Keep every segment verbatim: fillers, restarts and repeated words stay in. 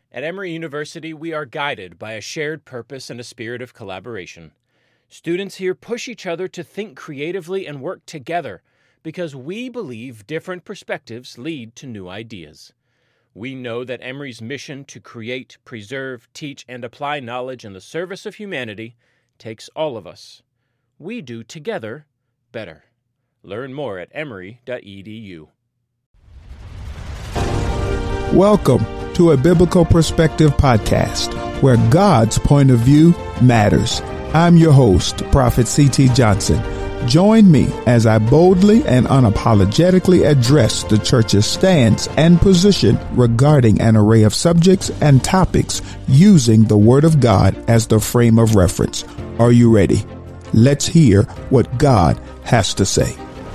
At Emory University, we are guided by a shared purpose and a spirit of collaboration. Students here push each other to think creatively and work together because we believe different perspectives lead to new ideas. We know that Emory's mission to create, preserve, teach, and apply knowledge in the service of humanity takes all of us. We do together better. Learn more at emory dot e d u. Welcome to a Biblical Perspective podcast, where God's point of view matters. I'm your host, Prophet C T Johnson. Join me as I boldly and unapologetically address the church's stance and position regarding an array of subjects and topics using the Word of God as the frame of reference. Are you ready? Let's hear what God has to say.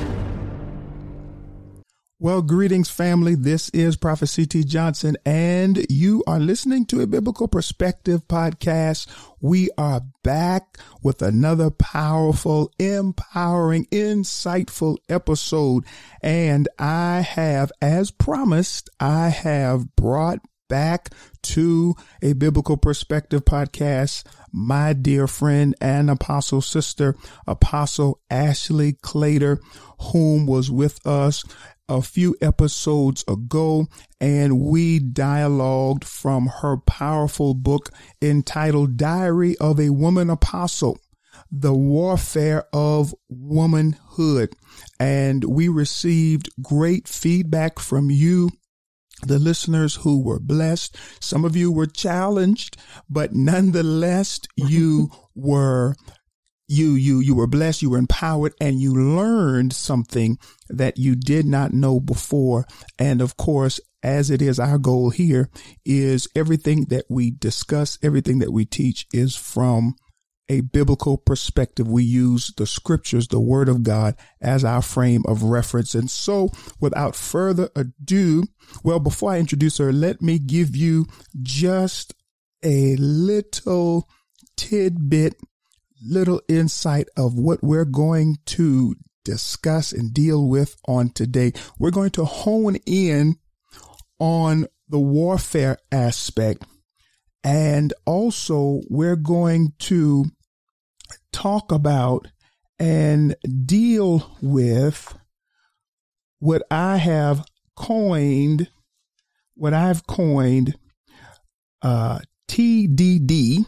Well, greetings, family. This is Prophet C T Johnson, and you are listening to a Biblical Perspective podcast. We are back with another powerful, empowering, insightful episode. And I have, as promised, I have brought back to a Biblical Perspective podcast my dear friend and apostle sister, Apostle Ashley Claytor, whom was with us a few episodes ago, and we dialogued from her powerful book entitled Diary of a Woman Apostle, The Warfare of Womanhood. And we received great feedback from you, the listeners, who were blessed. Some of you were challenged, but nonetheless, you were You, you, you were blessed, you were empowered, and you learned something that you did not know before. And of course, as it is our goal here, is everything that we discuss, everything that we teach is from a biblical perspective. We use the scriptures, the Word of God, as our frame of reference. And so without further ado, well, before I introduce her, let me give you just a little tidbit little insight of what we're going to discuss and deal with on today. We're going to hone in on the warfare aspect, and also we're going to talk about and deal with what I have coined, what I've coined, uh, T D D,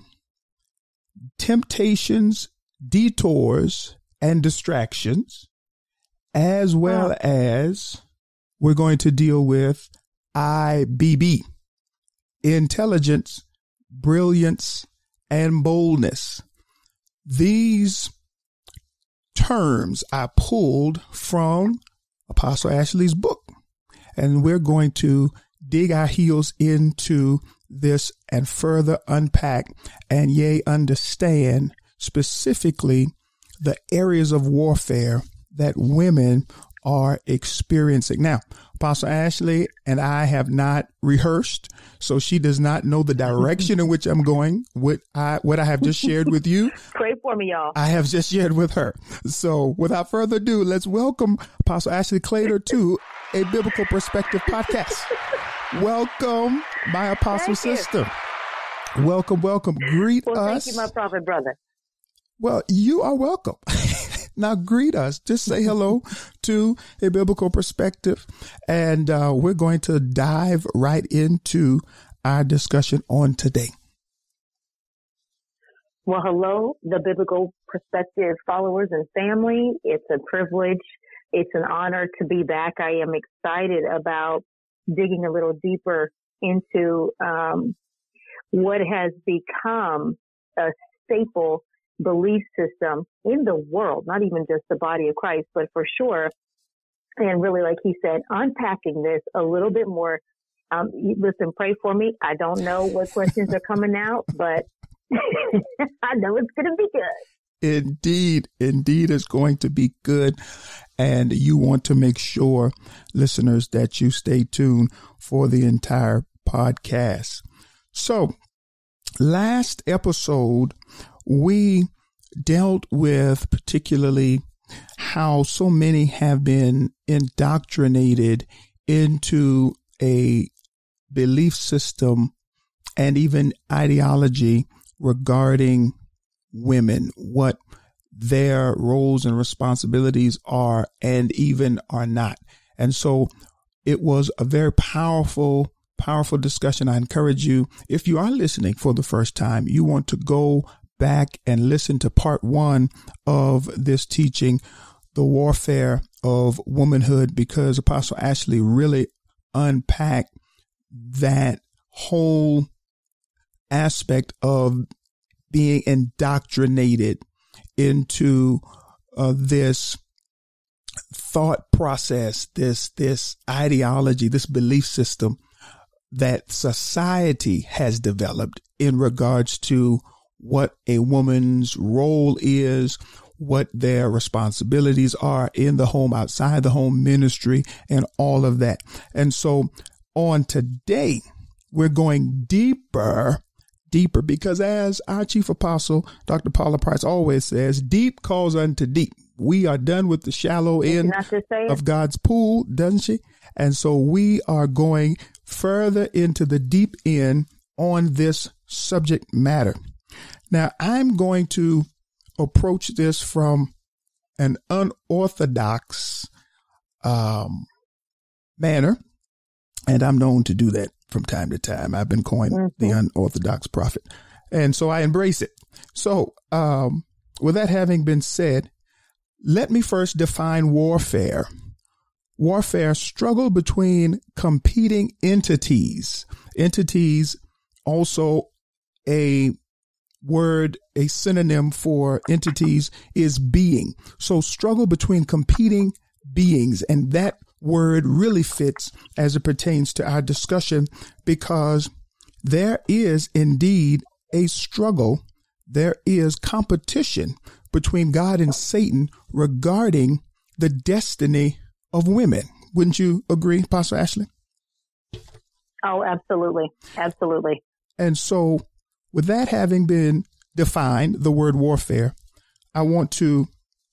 temptations, detours, and distractions, as well as we're going to deal with I B B, intelligence, brilliance, and boldness. These terms I pulled from Apostle Ashley's book, and we're going to dig our heels into this and further unpack and yea, understand specifically the areas of warfare that women are experiencing. Now, Apostle Ashley and I have not rehearsed, so she does not know the direction in which I'm going. What I, what I have just shared with you. Pray for me, y'all. I have just shared with her. So without further ado, let's welcome Apostle Ashley Claytor to a Biblical Perspective podcast. Welcome, my apostle Thank sister. You. Welcome, welcome. Greet well, us. Thank you, my prophet brother. Well, you are welcome. Now greet us. Just say hello to a Biblical Perspective, and uh, we're going to dive right into our discussion on today. Well, hello, the Biblical Perspective followers and family. It's a privilege. It's an honor to be back. I am excited about digging a little deeper into um, what has become a staple belief system in the world, not even just the body of Christ, but for sure. And really, like he said, unpacking this a little bit more. Um, listen, pray for me. I don't know what questions are coming out, but I know it's going to be good. Indeed, indeed, it's going to be good. And you want to make sure, listeners, that you stay tuned for the entire podcast. So last episode, we dealt with particularly how so many have been indoctrinated into a belief system and even ideology regarding women, what their roles and responsibilities are and even are not. And so it was a very powerful, powerful discussion. I encourage you, if you are listening for the first time, you want to go back and listen to part one of this teaching, The Warfare of Womanhood, because Apostle Ashley really unpacked that whole aspect of being indoctrinated into uh, this thought process, this this ideology, this belief system that society has developed in regards to what a woman's role is, what their responsibilities are in the home, outside the home, ministry, and all of that. And so on today, we're going deeper, deeper, because as our chief apostle, Doctor Paula Price, always says, deep calls unto deep. We are done with the shallow end of God's pool, doesn't she? And so we are going further into the deep end on this subject matter. Now, I'm going to approach this from an unorthodox um, manner, and I'm known to do that from time to time. I've been coined mm-hmm. the unorthodox prophet, and so I embrace it. So um, with that having been said, let me first define warfare. Warfare, struggle between competing entities. Entities, also a word, a synonym for entities is being. So struggle between competing beings. And that word really fits as it pertains to our discussion, because there is indeed a struggle. There is competition between God and Satan regarding the destiny of women. Wouldn't you agree, Pastor Ashley? Oh, absolutely. Absolutely. And so with that having been defined, the word warfare, I want to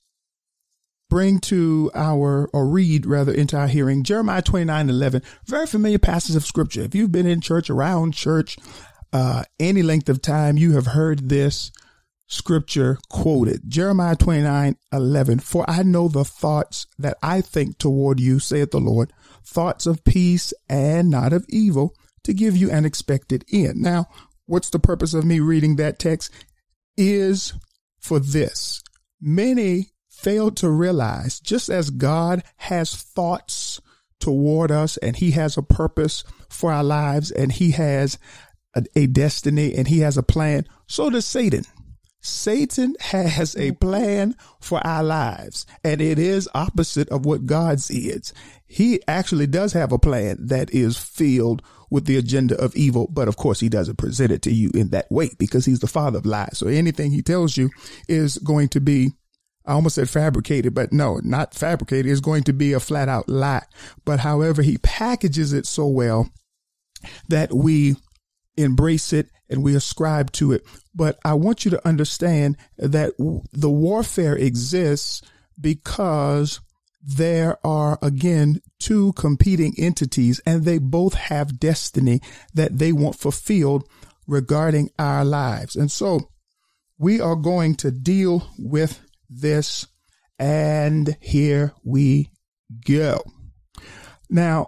bring to our, or read rather into our hearing, Jeremiah twenty-nine eleven, very familiar passage of scripture. If you've been in church, around church, uh, any length of time, you have heard this scripture quoted. Jeremiah twenty-nine eleven, for I know the thoughts that I think toward you, saith the Lord, thoughts of peace and not of evil, to give you an expected end. Now, what's the purpose of me reading that text? Is for this. Many fail to realize, just as God has thoughts toward us and he has a purpose for our lives and he has a, a destiny and he has a plan, so does Satan. Satan has a plan for our lives, and it is opposite of what God's is. He actually does have a plan that is filled with the agenda of evil, but of course he doesn't present it to you in that way because he's the father of lies. So anything he tells you is going to be, I almost said fabricated, but no, not fabricated. It's going to be a flat out lie. But however, he packages it so well that we embrace it and we ascribe to it. But I want you to understand that the warfare exists because there are, again, two competing entities, and they both have destiny that they want fulfilled regarding our lives. And so we are going to deal with this, and here we go. Now,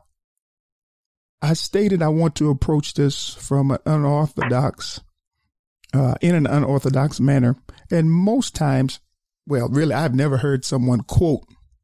I stated I want to approach this from an unorthodox, uh, in an unorthodox manner. And most times, well, really, I've never heard someone quote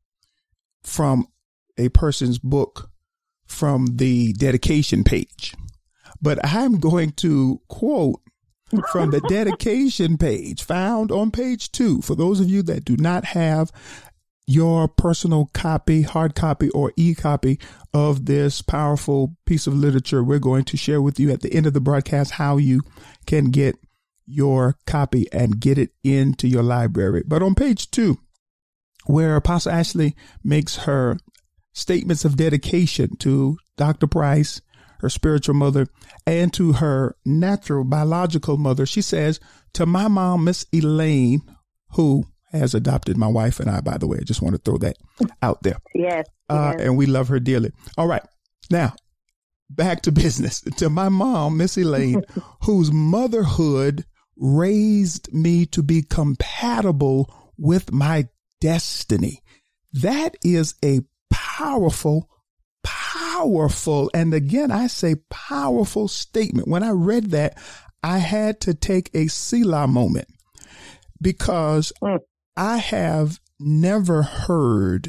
from a person's book from the dedication page. But I'm going to quote from the dedication page found on page two. For those of you that do not have your personal copy, hard copy or e-copy of this powerful piece of literature, we're going to share with you at the end of the broadcast how you can get your copy and get it into your library. But on page two, where Apostle Ashley makes her statements of dedication to Doctor Price, her spiritual mother, and to her natural biological mother, she says, to my mom, Miss Elaine, who has adopted my wife and I, by the way. I just want to throw that out there. Yes, uh, yes. And we love her dearly. All right. Now, back to business, to my mom, Miss Elaine, whose motherhood raised me to be compatible with my destiny. That is a powerful, powerful, and again, I say powerful statement. When I read that, I had to take a Selah moment because I have never heard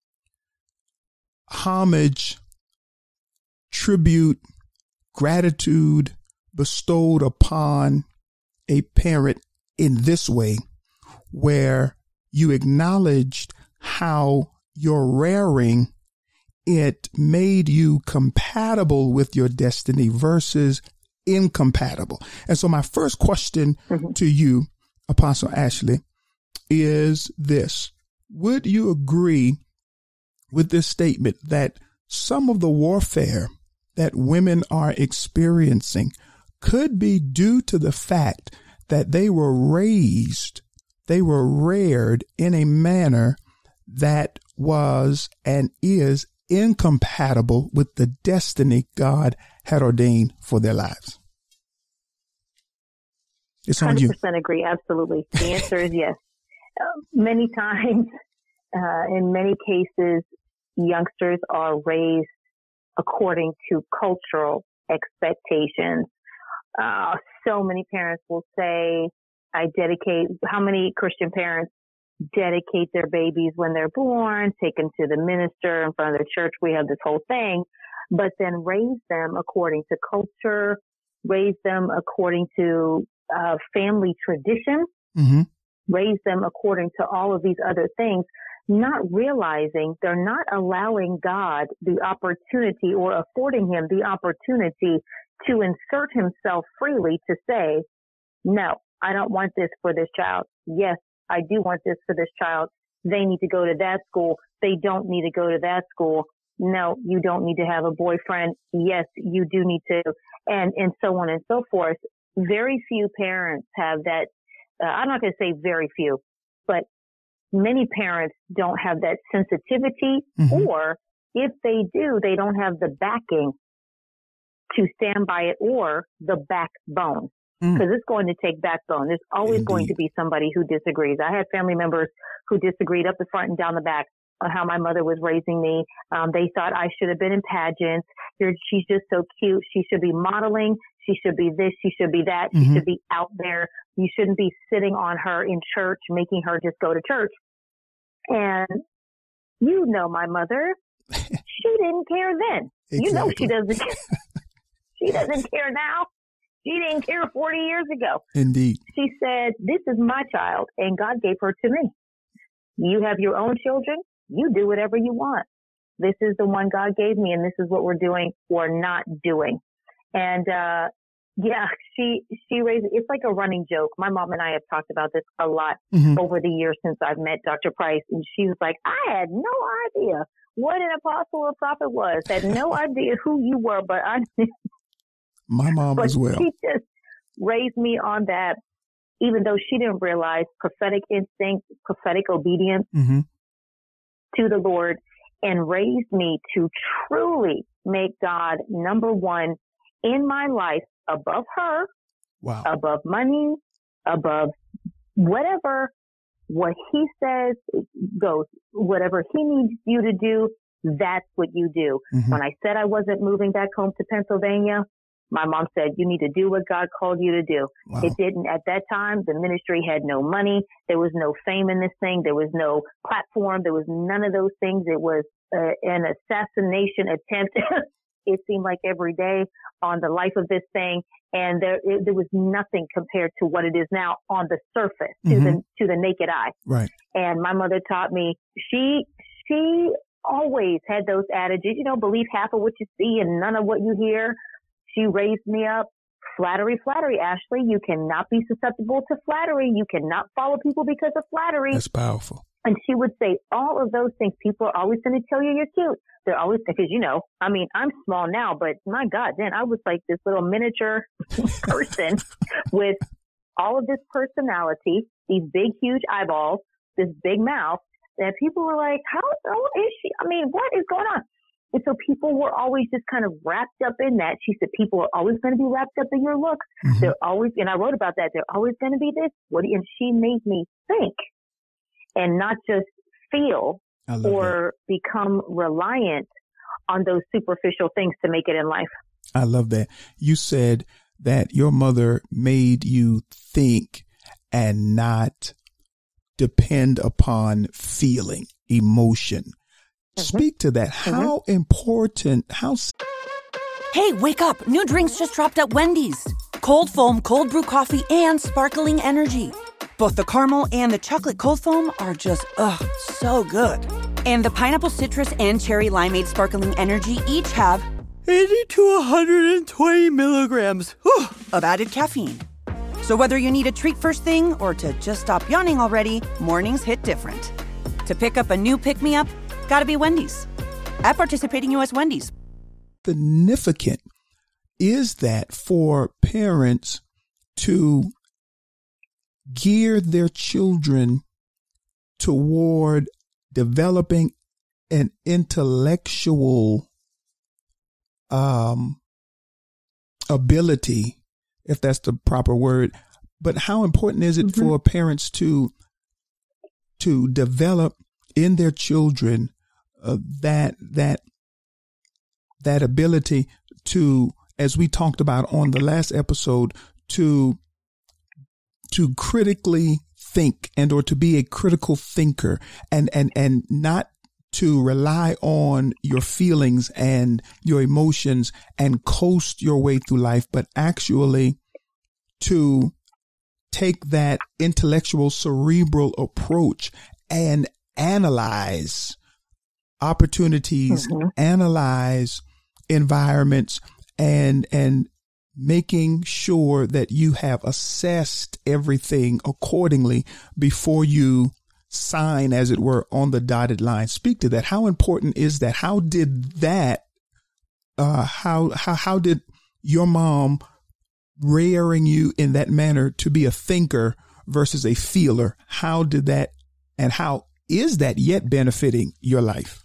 homage, tribute, gratitude bestowed upon a parent in this way, where you acknowledged how your rearing it made you compatible with your destiny versus incompatible. And so my first question mm-hmm. to you, Apostle Ashley, is this. Would you agree with this statement that some of the warfare that women are experiencing could be due to the fact that they were raised, they were reared in a manner that was and is incompatible with the destiny God had ordained for their lives? It's on you. one hundred percent agree. Absolutely. The answer is yes. Uh, many times, uh, in many cases, youngsters are raised according to cultural expectations. Uh, so many parents will say, I dedicate, how many Christian parents dedicate their babies when they're born, take them to the minister in front of the church. We have this whole thing, but then raise them according to culture, raise them according to uh, family tradition, mm-hmm. raise them according to all of these other things, not realizing they're not allowing God the opportunity or affording him the opportunity to insert himself freely to say, no, I don't want this for this child. Yes, I do want this for this child. They need to go to that school. They don't need to go to that school. No, you don't need to have a boyfriend. Yes, you do need to. And, and so on and so forth. Very few parents have that. Uh, I'm not going to say very few, but many parents don't have that sensitivity, mm-hmm. or if they do, they don't have the backing to stand by it or the backbone. Because mm. it's going to take backbone. There's always Indeed. Going to be somebody who disagrees. I had family members who disagreed up the front and down the back on how my mother was raising me. Um, they thought I should have been in pageants. You're, she's just so cute. She should be modeling. She should be this. She should be that. Mm-hmm. She should be out there. You shouldn't be sitting on her in church, making her just go to church. And you know my mother. She didn't care then. Exactly. You know she doesn't care. She doesn't care now. She didn't care forty years ago. Indeed. She said, this is my child, and God gave her to me. You have your own children. You do whatever you want. This is the one God gave me, and this is what we're doing or not doing. And, uh, yeah, she, she raised, it's like a running joke. My mom and I have talked about this a lot mm-hmm. over the years since I've met Doctor Price. And she was like, I had no idea what an apostle or prophet was. Had no idea who you were, but I My mom but as well. She just raised me on that, even though she didn't realize prophetic instinct, prophetic obedience mm-hmm. to the Lord, and raised me to truly make God number one in my life, above her, wow. above money, above whatever. What he says goes. Whatever he needs you to do, that's what you do. Mm-hmm. When I said I wasn't moving back home to Pennsylvania, my mom said, you need to do what God called you to do. Wow. It didn't. At that time, the ministry had no money. There was no fame in this thing. There was no platform. There was none of those things. It was uh, an assassination attempt. It seemed like every day on the life of this thing. And there, it, there was nothing compared to what it is now on the surface to mm-hmm. the, to the naked eye. Right. And my mother taught me, she, she always had those adages, you know, believe half of what you see and none of what you hear. She raised me up. Flattery, flattery, Ashley. You cannot be susceptible to flattery. You cannot follow people because of flattery. That's powerful. And she would say all of those things. People are always going to tell you you're cute. They're always, because, you know, I mean, I'm small now, but my God, then I was like this little miniature person with all of this personality, these big, huge eyeballs, this big mouth, that people were like, how old is she? I mean, what is going on? And so people were always just kind of wrapped up in that. She said, people are always going to be wrapped up in your looks. Mm-hmm. They're always, and I wrote about that. They're always going to be this. What? And she made me think and not just feel or that. become reliant on those superficial things to make it in life. I love that. You said that your mother made you think and not depend upon feeling, emotion. Mm-hmm. Speak to that. Mm-hmm. How important, how... Hey, wake up. New drinks just dropped at Wendy's. Cold foam, cold brew coffee, and sparkling energy. Both the caramel and the chocolate cold foam are just, ugh, so good. And the pineapple citrus and cherry limeade sparkling energy each have eighty to one hundred twenty milligrams whew, of added caffeine. So whether you need a treat first thing or to just stop yawning already, mornings hit different. To pick up a new pick-me-up, gotta be Wendy's. At participating U S Wendy's. Significant is that for parents to gear their children toward developing an intellectual um, ability, if that's the proper word. But how important is it mm-hmm. for parents to to develop in their children uh, that that that ability to, as we talked about on the last episode, to to critically think and or to be a critical thinker and and and not to rely on your feelings and your emotions and coast your way through life, but actually to take that intellectual, cerebral approach and analyze opportunities, mm-hmm. analyze environments, and and making sure that you have assessed everything accordingly before you sign, as it were, on the dotted line. Speak to that. How important is that? How did that, uh, how, how, how did your mom rearing you in that manner to be a thinker versus a feeler? How did that, and how is that yet benefiting your life?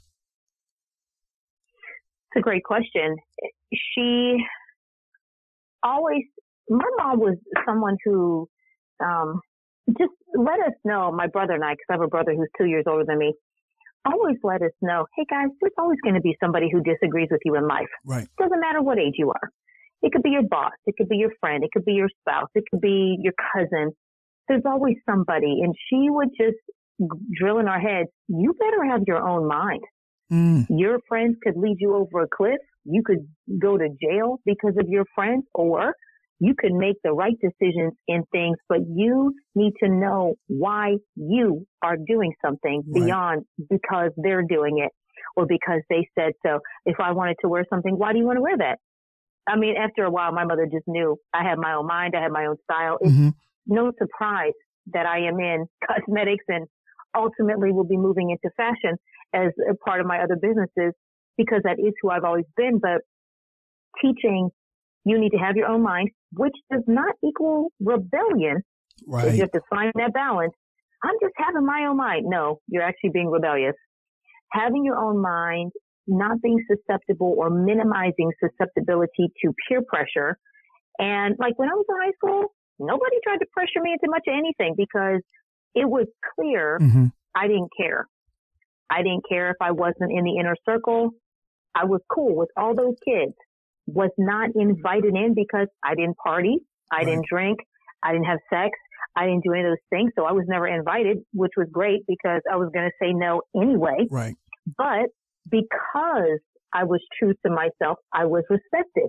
It's a great question. She always, my mom was someone who, um, just let us know, my brother and I, because I have a brother who's two years older than me, always let us know, hey guys, there's always going to be somebody who disagrees with you in life. Right. Doesn't matter what age you are. It could be your boss. It could be your friend. It could be your spouse. It could be your cousin. There's always somebody. And she would just drill in our heads, you better have your own mind. Mm. Your friends could lead you over a cliff. You could go to jail because of your friends, or you can make the right decisions in things, but you need to know why you are doing something right. beyond because they're doing it or because they said so. If I wanted to wear something, why do you want to wear that? I mean, after a while, my mother just knew I had my own mind. I had my own style. It's mm-hmm. no surprise that I am in cosmetics and ultimately will be moving into fashion as a part of my other businesses because that is who I've always been. But teaching, you need to have your own mind, which does not equal rebellion. Right. You have to find that balance. I'm just having my own mind. No, you're actually being rebellious. Having your own mind, not being susceptible or minimizing susceptibility to peer pressure. And like when I was in high school, nobody tried to pressure me into much of anything because it was clear mm-hmm. I didn't care. I didn't care if I wasn't in the inner circle. I was cool with all those kids. Was not invited in because I didn't party, I right. didn't drink, I didn't have sex, I didn't do any of those things. So I was never invited, which was great because I was going to say no anyway. Right. But because I was true to myself, I was respected.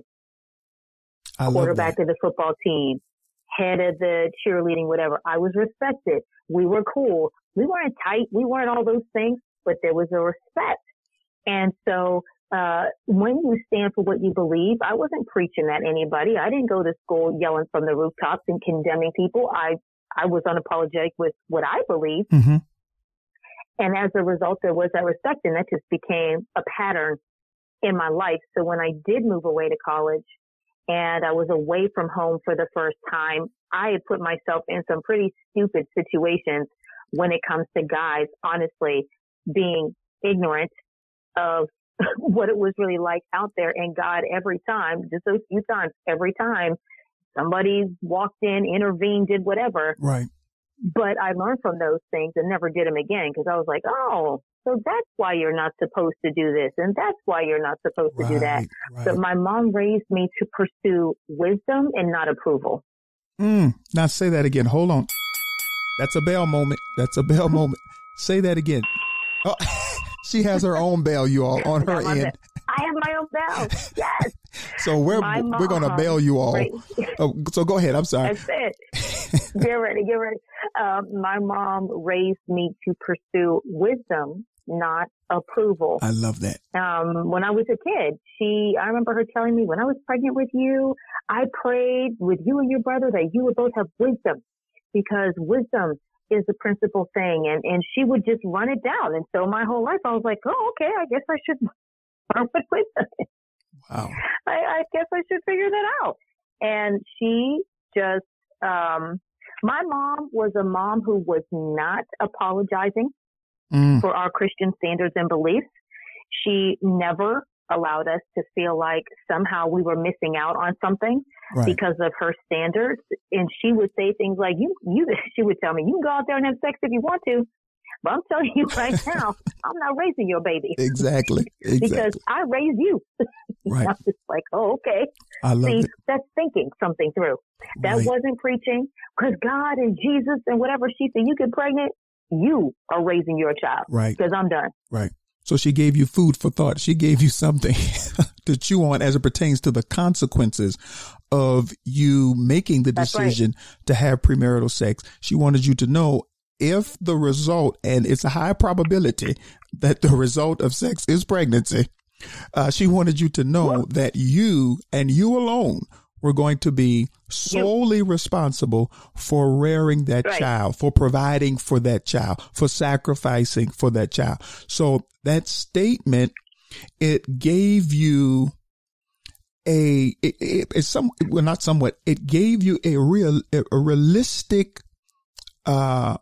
I Quarterback of the football team, head of the cheerleading, whatever. I was respected. We were cool. We weren't tight. We weren't all those things, but there was a respect. And so Uh, when you stand for what you believe, I wasn't preaching at anybody. I didn't go to school yelling from the rooftops and condemning people. I, I was unapologetic with what I believe. Mm-hmm. And as a result, there was that respect, and that just became a pattern in my life. So when I did move away to college and I was away from home for the first time, I had put myself in some pretty stupid situations when it comes to guys, honestly, being ignorant of what it was really like out there. And God, every time, just those few times, every time somebody walked in, intervened, did whatever. Right. But I learned from those things and never did them again, because I was like, oh, so that's why you're not supposed to do this. And that's why you're not supposed to right, do that. Right. So my mom raised me to pursue wisdom and not approval. Mm, now say that again. Hold on. That's a bell moment. That's a bell moment. Say that again. Oh, she has her own bell, you all, on her end. I have my own bell. Yes. So we're we're going to bail you all. Right. Oh, so go ahead. I'm sorry. That's it. Get ready. Get ready. Um, my mom raised me to pursue wisdom, not approval. I love that. Um, when I was a kid, she, I remember her telling me, when I was pregnant with you, I prayed with you and your brother that you would both have wisdom, because wisdom is the principal thing. And, and she would just run it down. And so my whole life, I was like, oh, okay, I guess I should learn what wisdom is. Wow. I, I guess I should figure that out. And she just, um, my mom was a mom who was not apologizing mm. for our Christian standards and beliefs. She never allowed us to feel like somehow we were missing out on something right. because of her standards. And she would say things like, you, you, she would tell me, you can go out there and have sex if you want to, but I'm telling you right now, I'm not raising your baby. Exactly. exactly. Because I raised you. Right. I'm just like, oh, okay. I love See, it. That's thinking something through. That right. wasn't preaching, because God and Jesus and whatever she said, you get pregnant, you are raising your child. Right. Because I'm done. Right. So she gave you food for thought. She gave you something to chew on as it pertains to the consequences of you making the That's decision right. to have premarital sex. She wanted you to know if the result, and it's a high probability that the result of sex is pregnancy. Uh, she wanted you to know yep. that you and you alone were going to be solely yep. responsible for rearing that right. child, for providing for that child, for sacrificing for that child. So that statement, it gave you a, it, it, it's some, well, not somewhat, it gave you a real, a realistic, uh,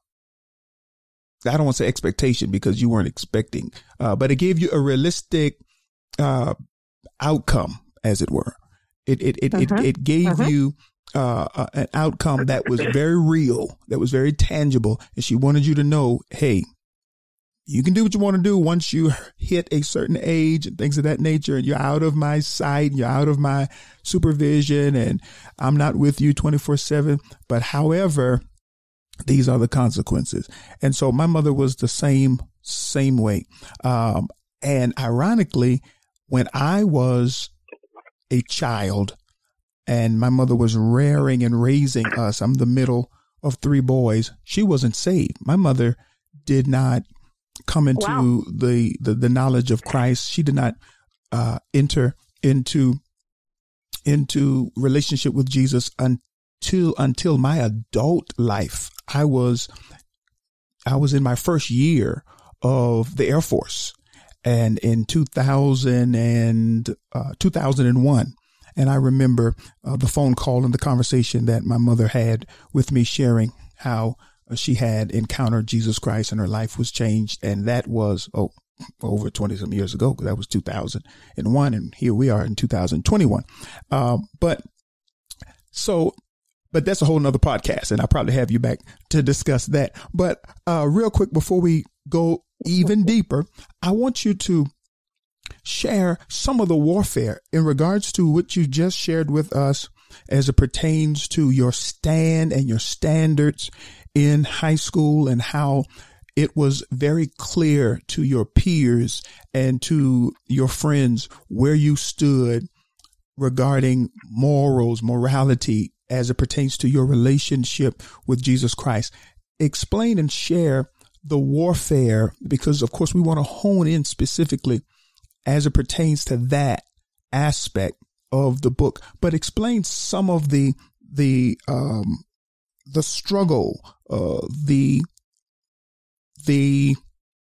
I don't want to say expectation because you weren't expecting, uh, but it gave you a realistic, uh, outcome, as it were. It, it, it, uh-huh. it, it gave uh-huh. you, uh, uh, an outcome that was very real, that was very tangible. And she wanted you to know, hey, you can do what you want to do once you hit a certain age and things of that nature, and you're out of my sight, you're out of my supervision, and I'm not with you twenty-four seven. But however, these are the consequences. And so my mother was the same, same way. Um, and ironically, when I was a child and my mother was rearing and raising us, I'm the middle of three boys. She wasn't saved. My mother did not come into wow. the, the, the knowledge of Christ. She did not, uh, enter into, into relationship with Jesus until, until my adult life. I was, I was in my first year of the Air Force, and in two thousand and, uh, two thousand one. And I remember uh, the phone call and the conversation that my mother had with me, sharing how uh, she had encountered Jesus Christ and her life was changed. And that was, oh, over twenty some years ago, because that was two thousand one. And here we are in two thousand twenty-one. Um, but so, but that's a whole nother podcast, and I'll probably have you back to discuss that. But uh, real quick, before we go even deeper, I want you to share some of the warfare in regards to what you just shared with us as it pertains to your stand and your standards in high school, and how it was very clear to your peers and to your friends where you stood regarding morals, morality, as it pertains to your relationship with Jesus Christ. Explain and share the warfare, because of course we want to hone in specifically as it pertains to that aspect of the book, but explain some of the, the, um, the struggle, uh, the, the,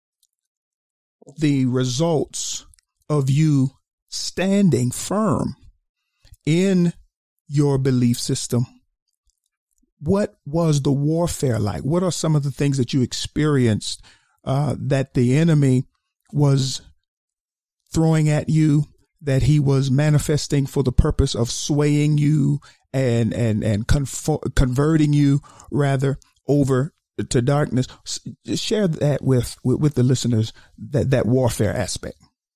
the results of you standing firm in your belief system. What was the warfare like? What are some of the things that you experienced, uh, that the enemy was throwing at you, that he was manifesting for the purpose of swaying you and, and, and confor- converting you rather over to darkness. Share that with, with, with the listeners, that, that warfare aspect.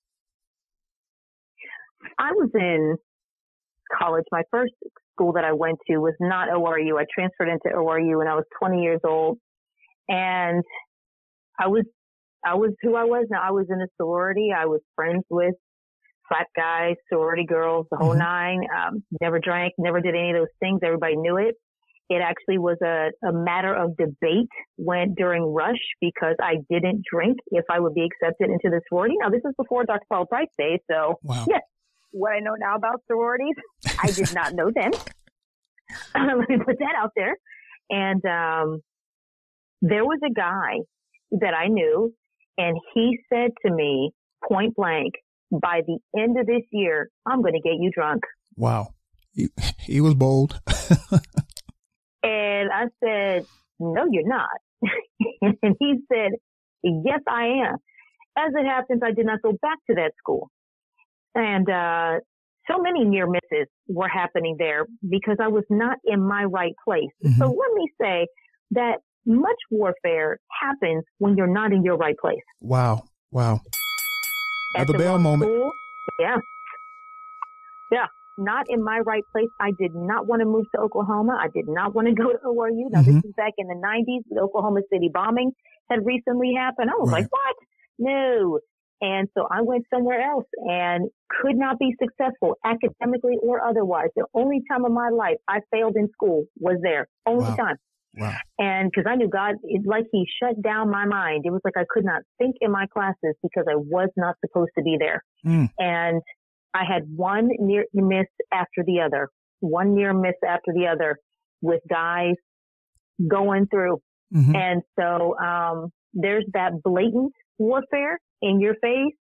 I was in college. My first school that I went to was not O R U. I transferred into O R U when I was twenty years old. And I was, I was who I was. Now I was in a sorority. I was friends with frat guys, sorority girls, the whole mm-hmm. nine. Um, never drank, never did any of those things. Everybody knew it. It actually was a, a matter of debate when during Rush, because I didn't drink if I would be accepted into the sorority. Now, this is before Doctor Paul Price days. So, wow. yes, what I know now about sororities, I did not know then. Let me put that out there. And um, there was a guy that I knew, and he said to me, point blank, by the end of this year, I'm going to get you drunk. Wow. He, he was bold. And I said, no, you're not. And he said, yes, I am. As it happens, I did not go back to that school. And uh, so many near misses were happening there because I was not in my right place. Mm-hmm. So let me say that much warfare happens when you're not in your right place. Wow. Wow. At the bell moment. School, yeah. Yeah. Not in my right place. I did not want to move to Oklahoma. I did not want to go to O R U. Now, mm-hmm. this is back in the nineties. The Oklahoma City bombing had recently happened. I was right. like, what? No. And so I went somewhere else and could not be successful academically or otherwise. The only time in my life I failed in school was there. Only wow. time. Wow. And because I knew God, it's like he shut down my mind. It was like I could not think in my classes because I was not supposed to be there. Mm. And I had one near miss after the other, one near miss after the other with guys going through. Mm-hmm. And so um, there's that blatant warfare in your face.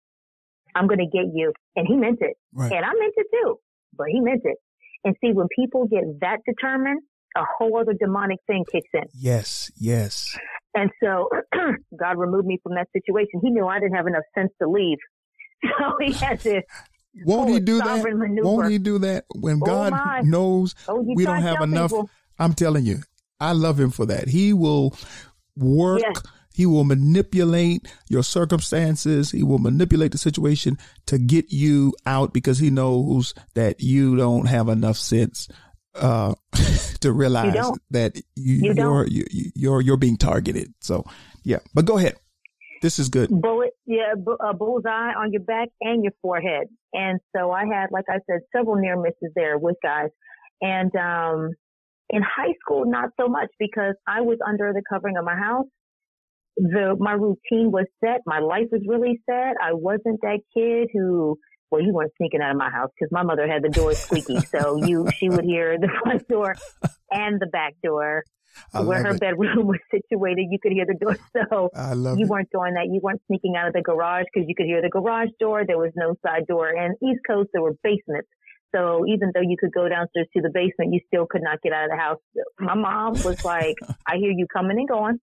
I'm going to get you. And he meant it. Right. And I meant it too, but he meant it. And see, when people get that determined, a whole other demonic thing kicks in. Yes, yes. And so God removed me from that situation. He knew I didn't have enough sense to leave. So he had to. Won't he do that? Maneuver. Won't he do that when oh God my. knows oh, we don't have enough? People. I'm telling you, I love him for that. He will work. Yes. He will manipulate your circumstances. He will manipulate the situation to get you out because he knows that you don't have enough sense uh, to realize that you, you you're, you, you're, you're being targeted. So, yeah, but go ahead. This is good. Bullet, yeah, a bullseye on your back and your forehead. And so I had, like I said, several near misses there with guys. And um, in high school, not so much because I was under the covering of my house. The my routine was set. My life was really set. I wasn't that kid who, well, you weren't sneaking out of my house because my mother had the door squeaky. So you, she would hear the front door and the back door. I where her it. bedroom was situated, you could hear the door. So I love you it. weren't doing that. You weren't sneaking out of the garage because you could hear the garage door. There was no side door. And East Coast, there were basements. So even though you could go downstairs to the basement, you still could not get out of the house. My mom was like, I hear you coming and going.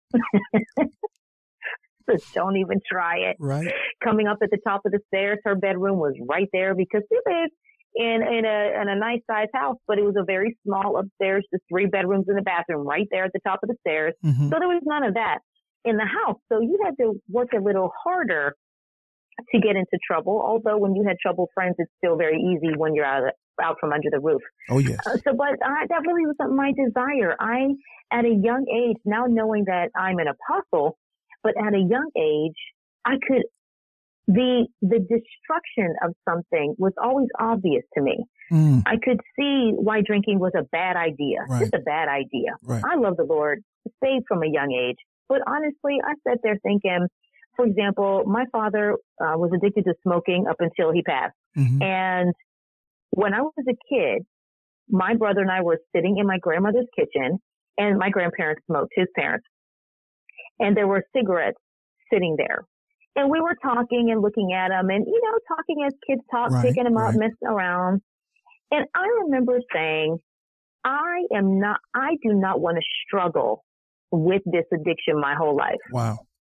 So don't even try it. Right. Coming up at the top of the stairs, her bedroom was right there because we lived in, in a in a nice sized house, but it was a very small upstairs, just three bedrooms and a bathroom right there at the top of the stairs. Mm-hmm. So there was none of that in the house. So you had to work a little harder to get into trouble. Although when you had trouble friends, it's still very easy when you're out, of, out from under the roof. Oh, yes. Uh, so, but I, that really wasn't my desire. I, at a young age, now knowing that I'm an apostle, but at a young age, I could, the, the destruction of something was always obvious to me. Mm. I could see why drinking was a bad idea. Right. Just a bad idea. Right. I love the Lord, saved from a young age. But honestly, I sat there thinking, for example, my father uh, was addicted to smoking up until he passed. Mm-hmm. And when I was a kid, my brother and I were sitting in my grandmother's kitchen, and my grandparents smoked, his parents. And there were cigarettes sitting there. And we were talking and looking at them and, you know, talking as kids talk, right, picking them right. up, messing around. And I remember saying, I am not, I do not want to struggle with this addiction my whole life. Wow.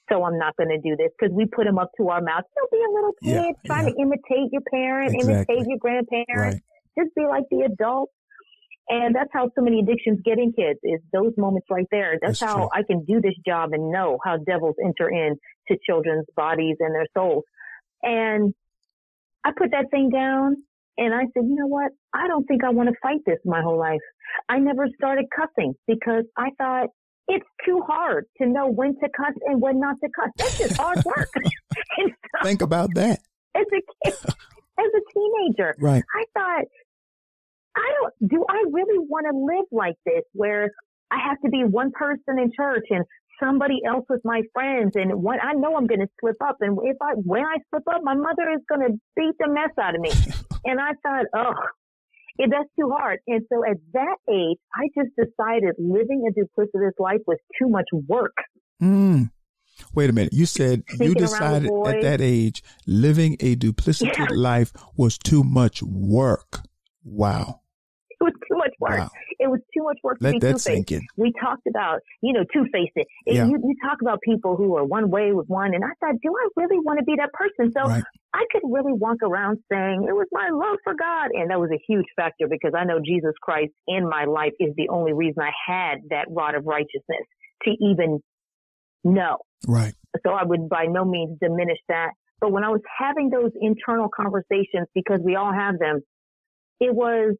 so I'm not going to do this, because we put them up to our mouth. Don't be a little kid yeah, trying yeah. to imitate your parent, Exactly. imitate your grandparent. Right. Just be like the adult. And that's how so many addictions get in kids, is those moments right there. That's, That's how true. I can do this job and know how devils enter into children's bodies and their souls. And I put that thing down and I said, you know what? I don't think I want to fight this my whole life. I never started cussing because I thought it's too hard to know when to cuss and when not to cuss. That's just hard work. And so, Think about that. as a kid, as a teenager, Right. I thought, I don't, do I really want to live like this, where I have to be one person in church and somebody else with my friends, and when I know I'm going to slip up, and if I, when I slip up, my mother is going to beat the mess out of me. And I thought, oh, yeah, that's too hard. And so at that age, I just decided living a duplicitous life was too much work. Mm. Wait a minute. You said Sneaking you around decided with at boys. that age living a duplicitous Yeah. life was too much work. Wow. It was too much work. Wow. It was too much work to Let be that two-faced. sink in. We talked about, you know, two-faced. It. Yeah. You, you talk about people who are one way with one, and I thought, do I really want to be that person? So Right. I could really walk around saying it was my love for God. And that was a huge factor, because I know Jesus Christ in my life is the only reason I had that rod of righteousness to even know. Right. So I would by no means diminish that. But when I was having those internal conversations, because we all have them, it was,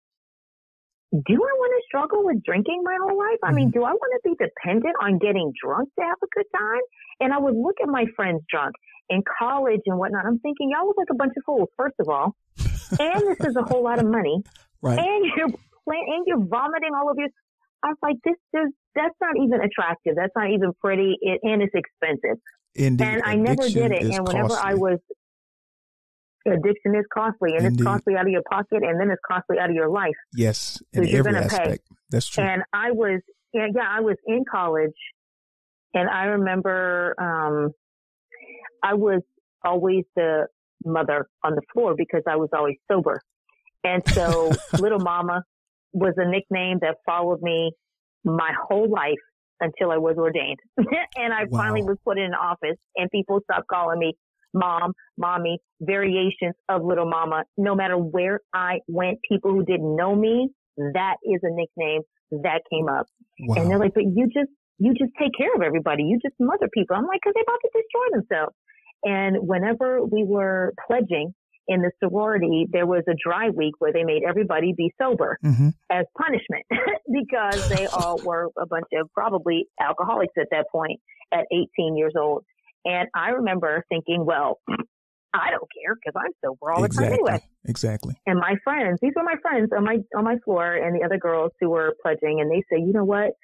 do I want to struggle with drinking my whole life? I mean, do I want to be dependent on getting drunk to have a good time? And I would look at my friends drunk in college and whatnot. I'm thinking, y'all look like a bunch of fools, first of all. And this is a whole lot of money. Right. And you're playing, and you're vomiting all over your. I was like, this is, that's not even attractive. That's not even pretty. It, and it's expensive. Indeed. And I never Addiction did it. is And whenever I costly. was, addiction is costly, and Indeed. it's costly out of your pocket, and then it's costly out of your life. Yes, in So you're every gonna pay. aspect. That's true. And I was, yeah, yeah, I was in college, and I remember, um, I was always the mother on the floor because I was always sober. And so Little Mama was a nickname that followed me my whole life until I was ordained. And I Wow. finally was put in an office, and people stopped calling me Mom, Mommy, variations of Little Mama. No matter where I went, people who didn't know me, that is a nickname that came up. Wow. And they're like, but you just, you just take care of everybody. You just mother people. I'm like, cause they're about to destroy themselves. And whenever we were pledging in the sorority, there was a dry week where they made everybody be sober Mm-hmm. as punishment because they all were a bunch of probably alcoholics at that point at eighteen years old. And I remember thinking, well, I don't care because I'm sober all the Exactly. time anyway. Exactly. And my friends, these were my friends on my on my floor, and the other girls who were pledging, and they say, you know what?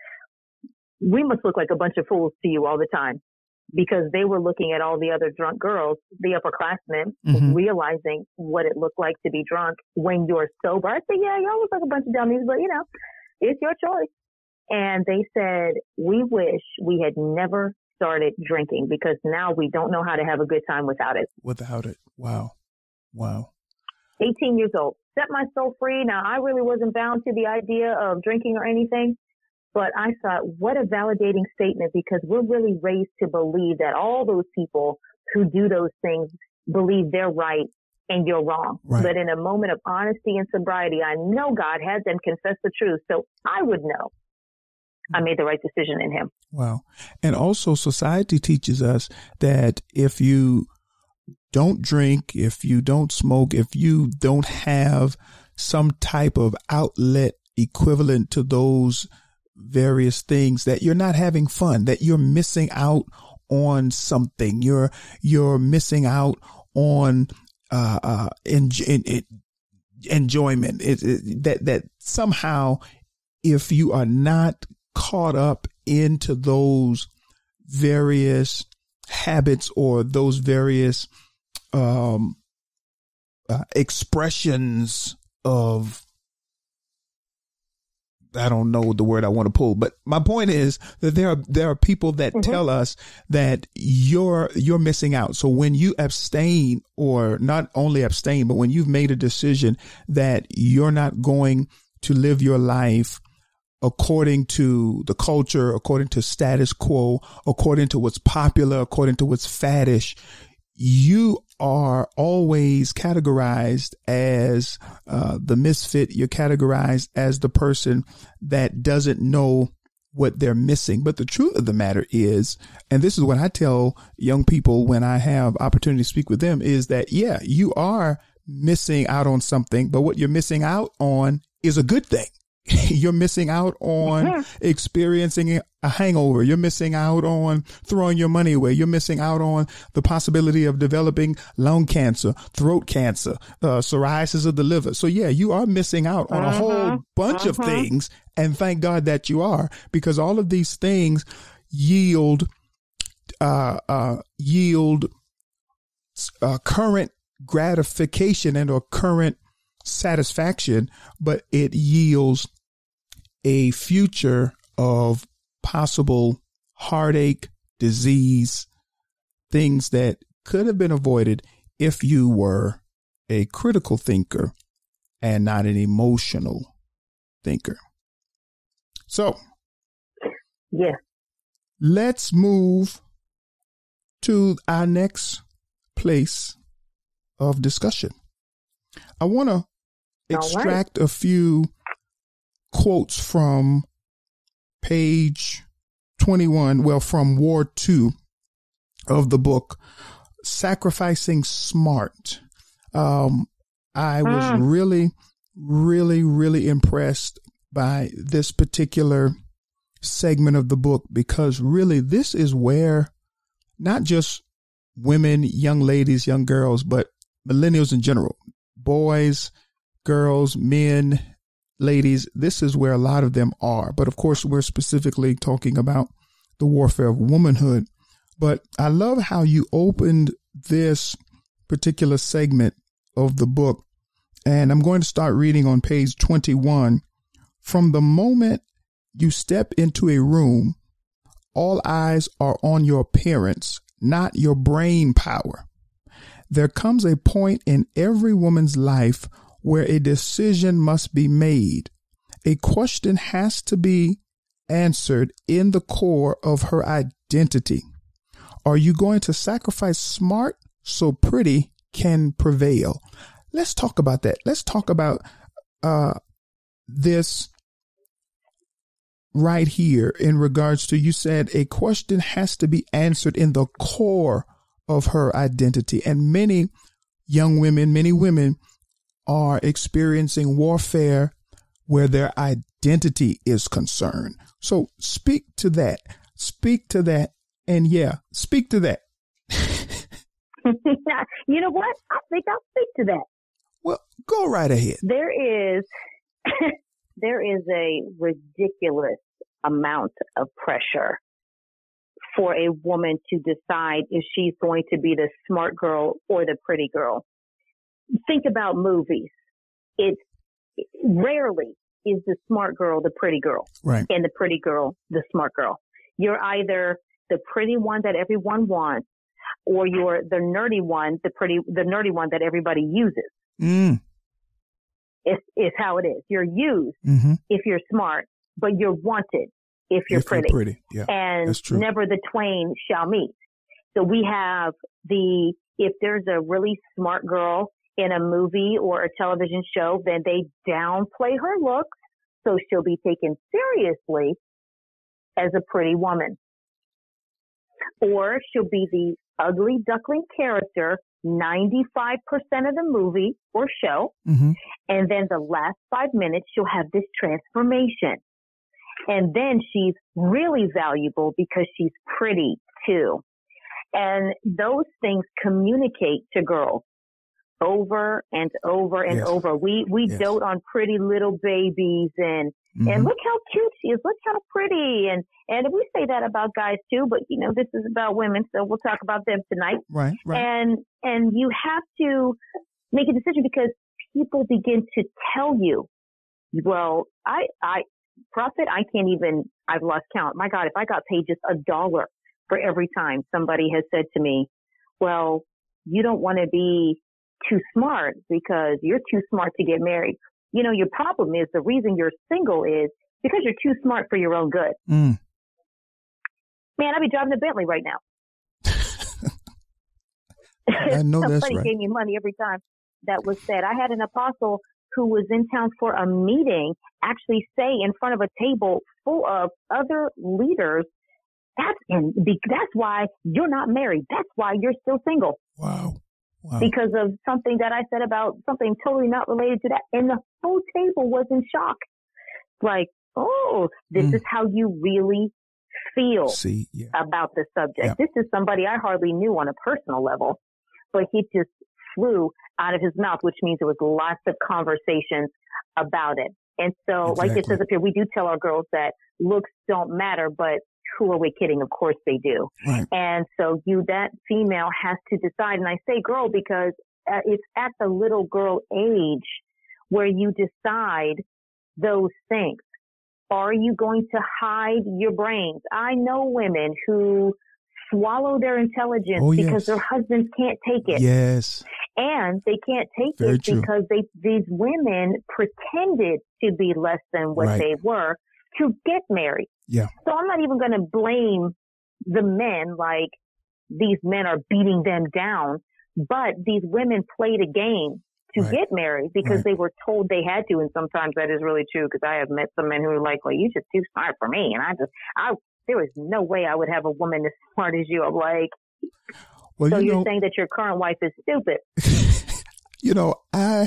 We must look like a bunch of fools to you all the time, because they were looking at all the other drunk girls, the upperclassmen, Mhm. realizing what it looked like to be drunk when you're sober. I said, yeah, y'all look like a bunch of dummies, but you know, it's your choice. And they said, we wish we had never started drinking, because now we don't know how to have a good time without it. Without it. Wow. Wow. eighteen years old, set my soul free. Now, I really wasn't bound to the idea of drinking or anything, but I thought, what a validating statement, because we're really raised to believe that all those people who do those things believe they're right and you're wrong. Right. But in a moment of honesty and sobriety, I know God had them confess the truth, so I would know I made the right decision in Him. Wow. And also society teaches us that if you don't drink, if you don't smoke, if you don't have some type of outlet equivalent to those various things, that you're not having fun, that you're missing out on something. You're, you're missing out on, uh, uh, en- en- en- enjoyment. It, it, that, that somehow, if you are not caught up into those various habits or those various um, uh, expressions of, I don't know the word I want to pull, but my point is that there are there are people that mm-hmm. tell us that you're you're missing out. So when you abstain, or not only abstain, but when you've made a decision that you're not going to live your life according to the culture, according to status quo, according to what's popular, according to what's faddish. You are always categorized as uh, the misfit. You're categorized as the person that doesn't know what they're missing. But the truth of the matter is, and this is what I tell young people when I have opportunity to speak with them, is that, yeah, you are missing out on something, but what you're missing out on is a good thing. You're missing out on mm-hmm. experiencing a hangover. You're missing out on throwing your money away. You're missing out on the possibility of developing lung cancer, throat cancer, uh, psoriasis of the liver. So, yeah, you are missing out on uh-huh. a whole bunch uh-huh. of things. And thank God that you are, because all of these things yield uh, uh, yield uh, current gratification and or current satisfaction, but it yields a future of possible heartache, disease, things that could have been avoided if you were a critical thinker and not an emotional thinker. So, yeah, let's move to our next place of discussion. I want to extract right. a few quotes from page twenty-one, well, from Ward two of the book, Sacrificing Smart. Um, I was mm. really, really, really impressed by this particular segment of the book, because really this is where not just women, young ladies, young girls, but millennials in general, boys, girls, men, ladies, this is where a lot of them are. But of course, we're specifically talking about the warfare of womanhood. But I love how you opened this particular segment of the book. And I'm going to start reading on page twenty-one. From the moment you step into a room, all eyes are on your appearance, not your brain power. There comes a point in every woman's life where a decision must be made. A question has to be answered in the core of her identity. Are you going to sacrifice smart so pretty can prevail? Let's talk about that. Let's talk about uh, this right here in regards to, you said a question has to be answered in the core of her identity. And many young women, many women are experiencing warfare where their identity is concerned. So speak to that. Speak to that. And yeah, speak to that. You know what? I think I'll speak to that. Well, go right ahead. There is, there is a ridiculous amount of pressure for a woman to decide if she's going to be the smart girl or the pretty girl. Think about movies. It's rarely is the smart girl the pretty girl, right? And the pretty girl the smart girl. You're either the pretty one that everyone wants, or you're the nerdy one, the pretty, the nerdy one that everybody uses. Mm. It's, it's how it is. You're used mm-hmm. if you're smart, but you're wanted if you're if pretty. You're pretty. Yeah, and that's true. Never the twain shall meet. So we have the, if there's a really smart girl in a movie or a television show, then they downplay her looks, so she'll be taken seriously as a pretty woman. Or she'll be the ugly duckling character ninety-five percent of the movie or show, mm-hmm. and then the last five minutes she'll have this transformation. And then she's really valuable because she's pretty too. And those things communicate to girls over and over and yes. over. We we yes. dote on pretty little babies and mm-hmm. and look how cute she is. Look how pretty. And and we say that about guys too, but you know, this is about women, so we'll talk about them tonight. Right, right. And and you have to make a decision because people begin to tell you, well, I I Prophet, I can't even, I've lost count. My God, if I got paid just a dollar for every time somebody has said to me, well, you don't want to be too smart because you're too smart to get married. You know, your problem is the reason you're single is because you're too smart for your own good. Mm. Man, I'd be driving a Bentley right now. I know that's Somebody right. gave me money every time that was said. I had an apostle who was in town for a meeting actually say in front of a table full of other leaders, that's in, that's why you're not married. That's why you're still single. Wow. Wow. Because of something that I said about something totally not related to that. And the whole table was in shock. Like, oh, this Mm. is how you really feel See, yeah. about the subject. Yeah. This is somebody I hardly knew on a personal level, but he just flew out of his mouth, which means there was lots of conversations about it. And so, like it Exactly. says up here, we do tell our girls that looks don't matter, but who are we kidding? Of course they do. Right. And so you, that female has to decide. And I say girl because uh, it's at the little girl age where you decide those things. Are you going to hide your brains? I know women who swallow their intelligence Oh, because yes. their husbands can't take it. Yes. And they can't take Very it true. because they, these women pretended to be less than what Right. they were to get married. Yeah. So I'm not even going to blame the men like these men are beating them down, but these women played a game to Right. get married because Right. they were told they had to. And sometimes that is really true because I have met some men who are like, well, you're just too smart for me. And I just, I, there was no way I would have a woman as smart as you. I'm like, Well, so you you're know, saying that your current wife is stupid. you know, I,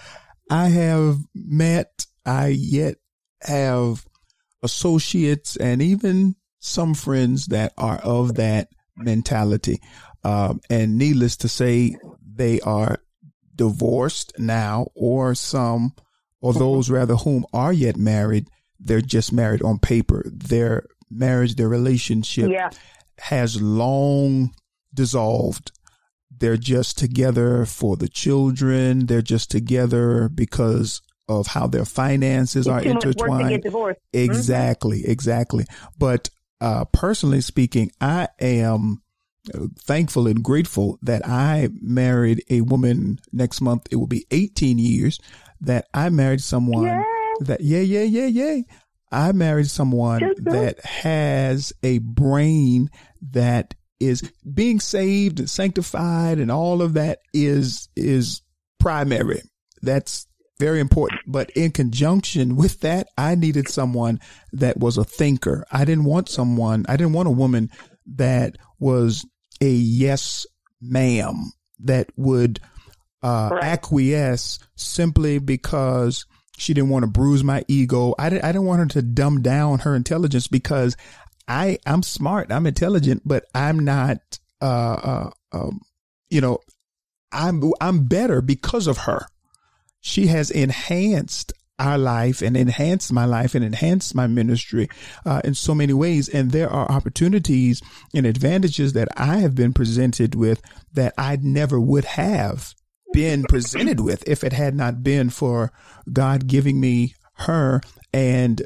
I have met, I yet have associates and even some friends that are of that mentality. Um, and needless to say, they are divorced now, or some, or those rather whom are yet married, they're just married on paper. Their marriage, their relationship Yeah. has long dissolved. They're just together for the children. They're just together because of how their finances It's are too much work to intertwined. get divorced. Exactly, exactly. But uh, personally speaking, I am thankful and grateful that I married a woman next month. It will be eighteen years that I married someone Yay. that, yeah, yeah, yeah, yeah. I married someone Good, good. that has a brain that is being saved and sanctified, and all of that is, is primary. That's very important. But in conjunction with that, I needed someone that was a thinker. I didn't want someone, I didn't want a woman that was a yes, ma'am, that would uh, Right. acquiesce simply because she didn't want to bruise my ego. I didn't, I didn't want her to dumb down her intelligence because I, I'm smart, I'm intelligent, but I'm not, uh, uh, um, you know, I'm, I'm better because of her. She has enhanced our life and enhanced my life and enhanced my ministry uh, in so many ways. And there are opportunities and advantages that I have been presented with that I never would have been presented with if it had not been for God giving me her and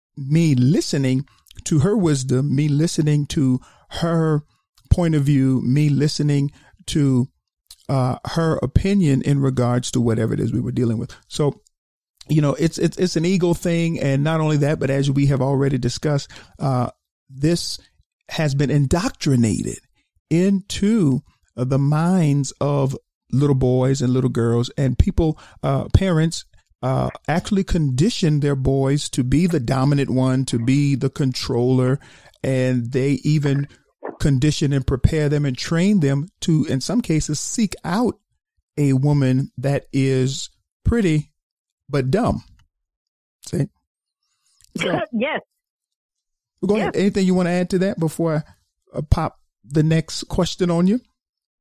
me listening to her wisdom, me listening to her point of view, me listening to uh, her opinion in regards to whatever it is we were dealing with. So, you know, it's, it's, it's an ego thing. And not only that, but as we have already discussed, uh, this has been indoctrinated into uh, the minds of little boys and little girls, and people, uh, parents, uh, actually condition their boys to be the dominant one, to be the controller. And they even condition and prepare them and train them to, in some cases, seek out a woman that is pretty but dumb. See? So, Yes. go ahead. Yes. Anything you want to add to that before I uh, pop the next question on you?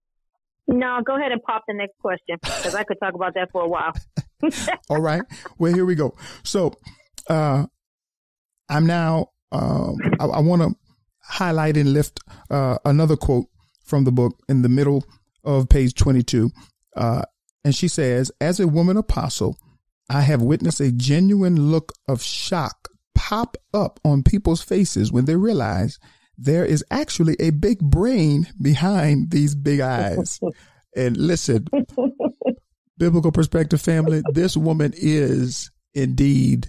No, go ahead and pop the next question because I could talk about that for a while. All right. Well, here we go. So, uh, I'm now, um, I, I want to highlight and lift, uh, another quote from the book in the middle of page twenty-two. Uh, and she says, as a woman apostle, I have witnessed a genuine look of shock pop up on people's faces when they realize there is actually a big brain behind these big eyes. And listen, Biblical Perspective family, this woman is indeed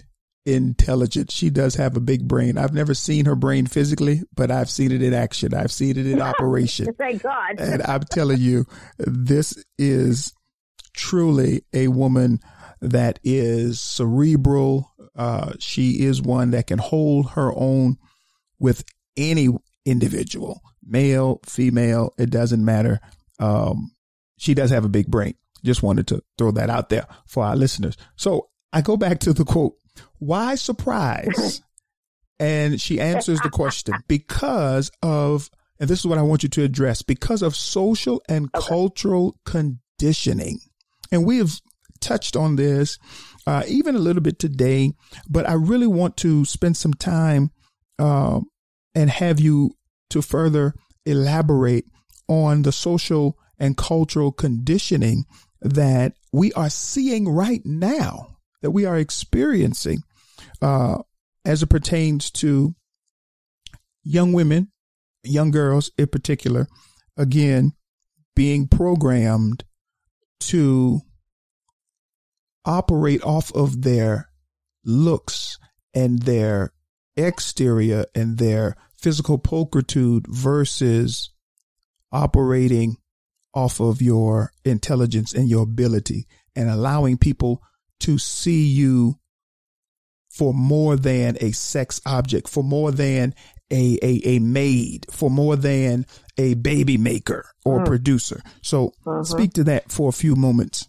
intelligent. She does have a big brain. I've never seen her brain physically, but I've seen it in action. I've seen it in operation. Thank God. And I'm telling you, this is truly a woman that is cerebral. Uh, she is one that can hold her own with any individual, male, female, it doesn't matter. Um, she does have a big brain. Just wanted to throw that out there for our listeners. So I go back to the quote, why surprise? And she answers the question because of, and this is what I want you to address, because of social and okay. cultural conditioning. And we have touched on this uh, even a little bit today, but I really want to spend some time uh, and have you to further elaborate on the social and cultural conditioning that we are seeing right now, that we are experiencing uh, as it pertains to young women, young girls in particular, again, being programmed to operate off of their looks and their exterior and their physical pulchritude versus operating off of your intelligence and your ability and allowing people to see you for more than a sex object, for more than a, a, a maid, for more than a baby maker or mm. producer. So uh-huh. speak to that for a few moments.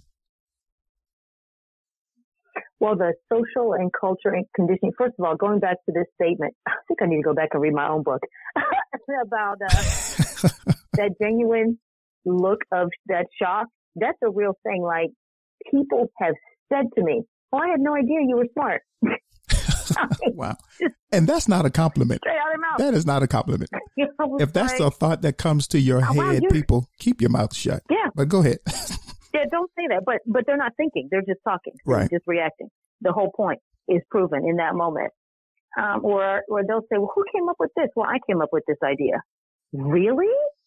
Well, the social and culture and conditioning, first of all, going back to this statement, I think I need to go back and read my own book about uh, that genuine look of that shock. That's a real thing. Like, people have said to me, well, I had no idea you were smart. Wow. And that's not a compliment. Straight out of mouth. That is not a compliment. You know, if that's like, a thought that comes to your oh, head, wow, people, keep your mouth shut. Yeah. But go ahead. Yeah, don't say that. But but they're not thinking. They're just talking. They're right. just reacting. The whole point is proven in that moment. Um, or or they'll say, well, who came up with this? Well, I came up with this idea. Really?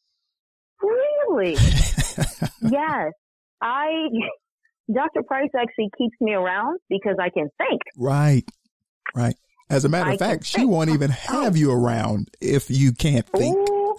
Really? Yes. I, Doctor Price actually keeps me around because I can think. Right. Right. As a matter I of fact, she think. won't even have you around if you can't think.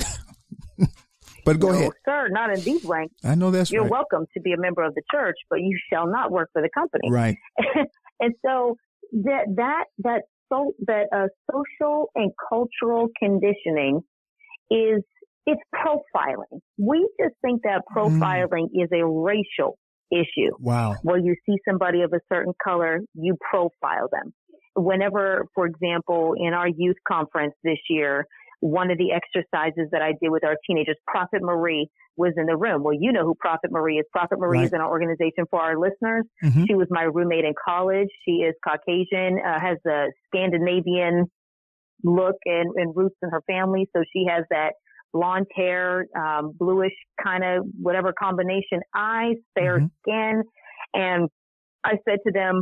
But go no, ahead. Sir, not in these ranks. I know that's You're right. welcome to be a member of the church, but you shall not work for the company. Right. And so that that that so that uh, social and cultural conditioning is it's profiling. We just think that profiling mm. is a racial issue. Wow. Where you see somebody of a certain color, you profile them. Whenever, for example, in our youth conference this year, one of the exercises that I did with our teenagers, Prophet Marie was in the room. Well, you know who Prophet Marie is. Prophet Marie right. is in our organization for our listeners. Mm-hmm. She was my roommate in college. She is Caucasian, uh, has a Scandinavian look and, and roots in her family. So she has that blonde hair, um, bluish kind of whatever combination eyes, fair mm-hmm. skin. And I said to them,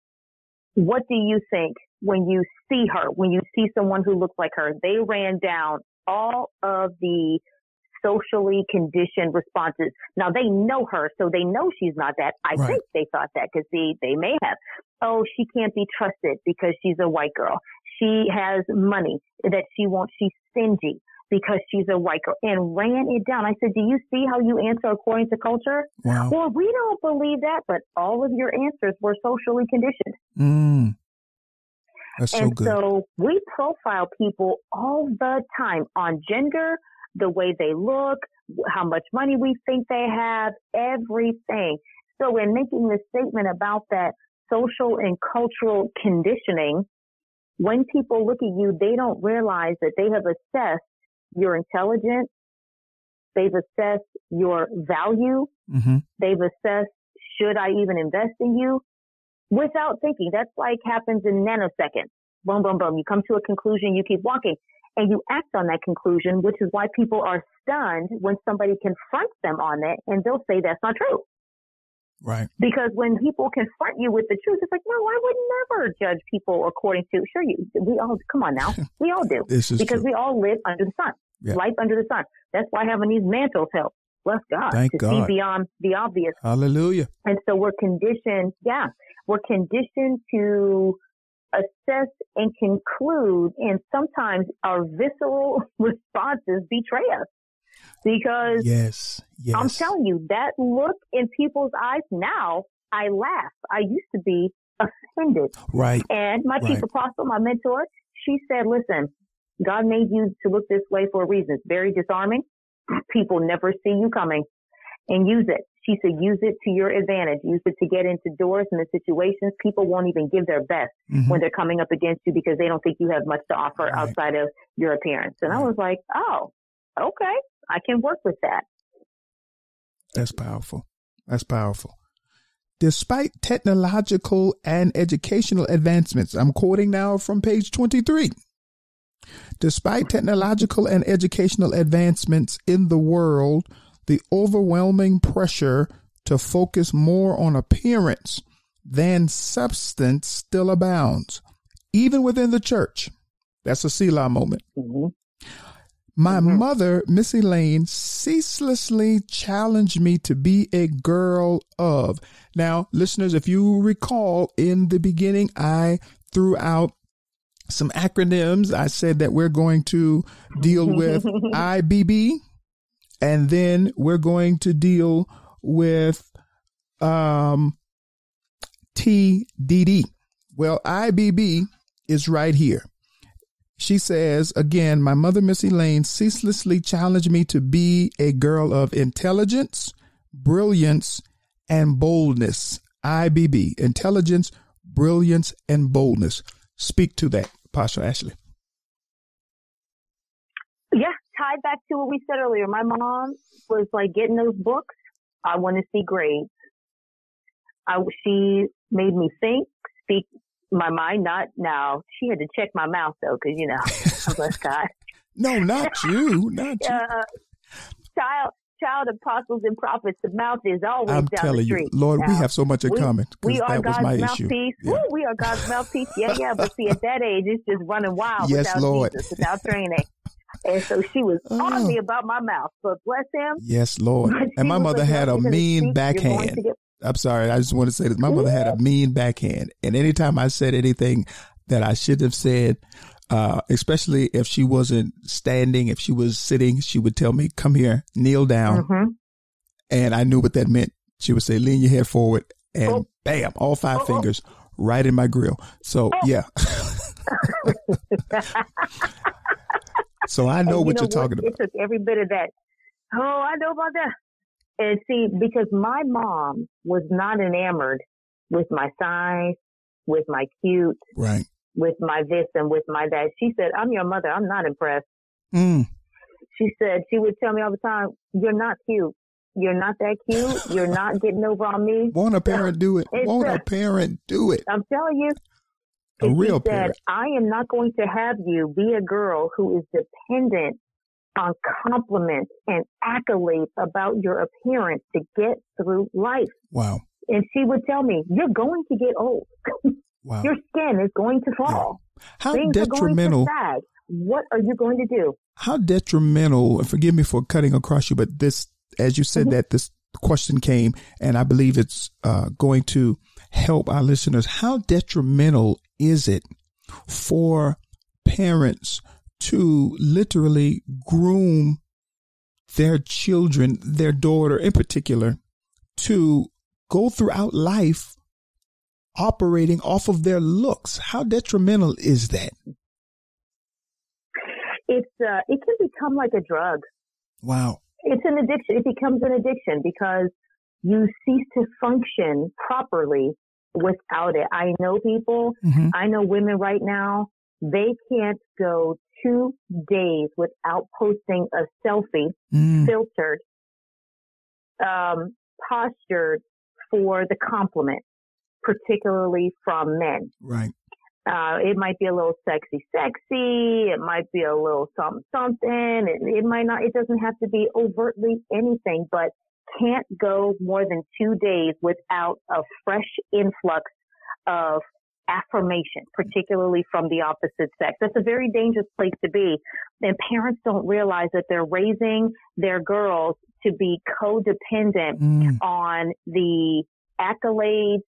what do you think when you see her, when you see someone who looks like her? They ran down all of the socially conditioned responses. Now they know her, so they know she's not that. I right. think they thought that because they, they may have. Oh, she can't be trusted because she's a white girl. She has money that she wants. She's stingy because she's a white girl, and ran it down. I said, do you see how you answer according to culture? Wow. Well, we don't believe that, but all of your answers were socially conditioned. Mm. That's so and good. so we profile people all the time on gender, the way they look, how much money we think they have, everything. So in making this statement about that social and cultural conditioning, when people look at you, they don't realize that they have assessed your intelligence. They've assessed your value. Mm-hmm. They've assessed, should I even invest in you? Without thinking. That's like happens in nanoseconds. Boom, boom, boom. You come to a conclusion, you keep walking, and you act on that conclusion, which is why people are stunned when somebody confronts them on it, and they'll say that's not true. Right. Because when people confront you with the truth, it's like, no, I would never judge people according to, sure, you, we all, come on now. We all do. This is because true. we all live under the sun. Yeah. Life under the sun. That's why having these mantles help. Bless God. Thank to God. see beyond the obvious. Hallelujah. And so we're conditioned, yeah, we're conditioned to assess and conclude, and sometimes our visceral responses betray us. Because yes, yes. I'm telling you, that look in people's eyes now, I laugh. I used to be offended. Right. And my right. chief apostle, my mentor, she said, listen, God made you to look this way for a reason. It's very disarming. People never see you coming, and use it. She said, use it to your advantage. Use it to get into doors and the situations. People won't even give their best mm-hmm. when they're coming up against you because they don't think you have much to offer right. outside of your appearance. And right. I was like, oh, okay, I can work with that. That's powerful. That's powerful. Despite technological and educational advancements, I'm quoting now from page twenty-three. Despite technological and educational advancements in the world, the overwhelming pressure to focus more on appearance than substance still abounds, even within the church. That's a Selah moment. Mm-hmm. My mm-hmm. mother, Miss Elaine, ceaselessly challenged me to be a girl of. Now, listeners, if you recall, in the beginning, I threw out some acronyms. I said that we're going to deal with I B B, and then we're going to deal with um, T D D. Well, I B B is right here. She says, again, my mother, Miss Elaine, ceaselessly challenged me to be a girl of intelligence, brilliance, and boldness. I B B, intelligence, brilliance, and boldness. Speak to that, Pastor Ashley. Yeah, tied back to what we said earlier. My mom was like, getting those books, I want to see grades. I, she made me think, speak my mind, not now. She had to check my mouth, though, because, you know, bless God. No, not you, not you. Uh, child, child apostles and prophets, the mouth is always I'm down telling the street. you, Lord, now, we have so much in we, common. We are that God's was my mouthpiece. issue. Yeah. Woo, we are God's mouthpiece. Yeah, yeah. But see, at that age, it's just running wild yes, without Lord. Jesus, without training. And so she was oh. on me about my mouth. But bless him. Yes, Lord. And my mother like, had a mean backhand. Get- I'm sorry. I just want to say this. My mother had a mean backhand. And anytime I said anything that I should have said, uh, especially if she wasn't standing, if she was sitting, she would tell me, come here, kneel down. Mm-hmm. And I knew what that meant. She would say, lean your head forward, and oh. bam, all five oh, fingers oh. right in my grill. So, oh. yeah. So I know and what you know you're talking what? about. It took every bit of that. Oh, I know about that. And see, because my mom was not enamored with my size, with my cute, right, with my this and with my that. She said, I'm your mother. I'm not impressed. Mm. She said, she would tell me all the time, you're not cute. You're not that cute. You're not getting over on me. Won't a parent do it? It's Won't a, a parent do it? I'm telling you. A and real she said, parent. I am not going to have you be a girl who is dependent on compliments and accolades about your appearance to get through life. Wow. And she would tell me, you're going to get old. Wow. Your skin is going to fall. Yeah. How Things detrimental. Are going to sag. What are you going to do? How detrimental, and forgive me for cutting across you, but this, as you said, mm-hmm. that this question came, and I believe it's uh, going to help our listeners. How detrimental is it for parents to literally groom their children, their daughter in particular, to go throughout life operating off of their looks? How detrimental is that? It's uh, it can become like a drug. Wow. It's an addiction. It becomes an addiction because you cease to function properly without it. I know people, mm-hmm. I know women right now, they can't go two days without posting a selfie, mm. filtered, um, postured for the compliment, particularly from men. Right. Uh, it might be a little sexy, sexy. It might be a little something, something. It, it might not, it doesn't have to be overtly anything, but can't go more than two days without a fresh influx of affirmation, particularly from the opposite sex. That's a very dangerous place to be. And parents don't realize that they're raising their girls to be codependent mm. on the accolades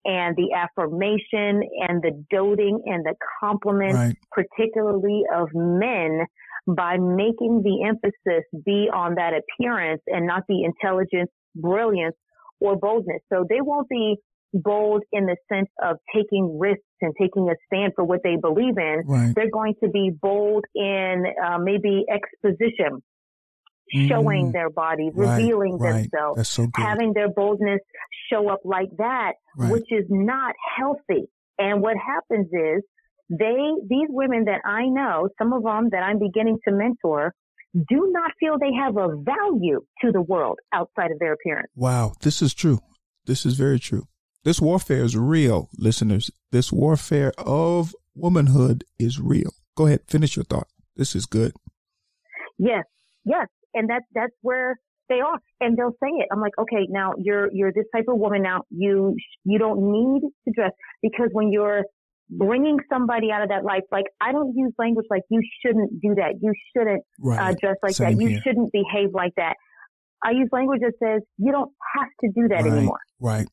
and the affirmation and the doting and the compliments, right. particularly of men, by making the emphasis be on that appearance and not the intelligence, brilliance, or boldness. So they won't be bold in the sense of taking risks and taking a stand for what they believe in. Right. They're going to be bold in uh, maybe exposition, showing mm, their bodies, right, revealing right. themselves, That's so good. Having their boldness show up like that, right. which is not healthy. And what happens is they, these women that I know, some of them that I'm beginning to mentor, do not feel they have a value to the world outside of their appearance. Wow. This is true. This is very true. This warfare is real, listeners. This warfare of womanhood is real. Go ahead. Finish your thought. This is good. Yes. Yes. And that's, that's where they are. And they'll say it. I'm like, okay, now you're, you're this type of woman. Now you, you don't need to dress, because when you're bringing somebody out of that life, like I don't use language like you shouldn't do that. You shouldn't right. uh, dress like Same that. You here. shouldn't behave like that. I use language that says you don't have to do that right. anymore. Right.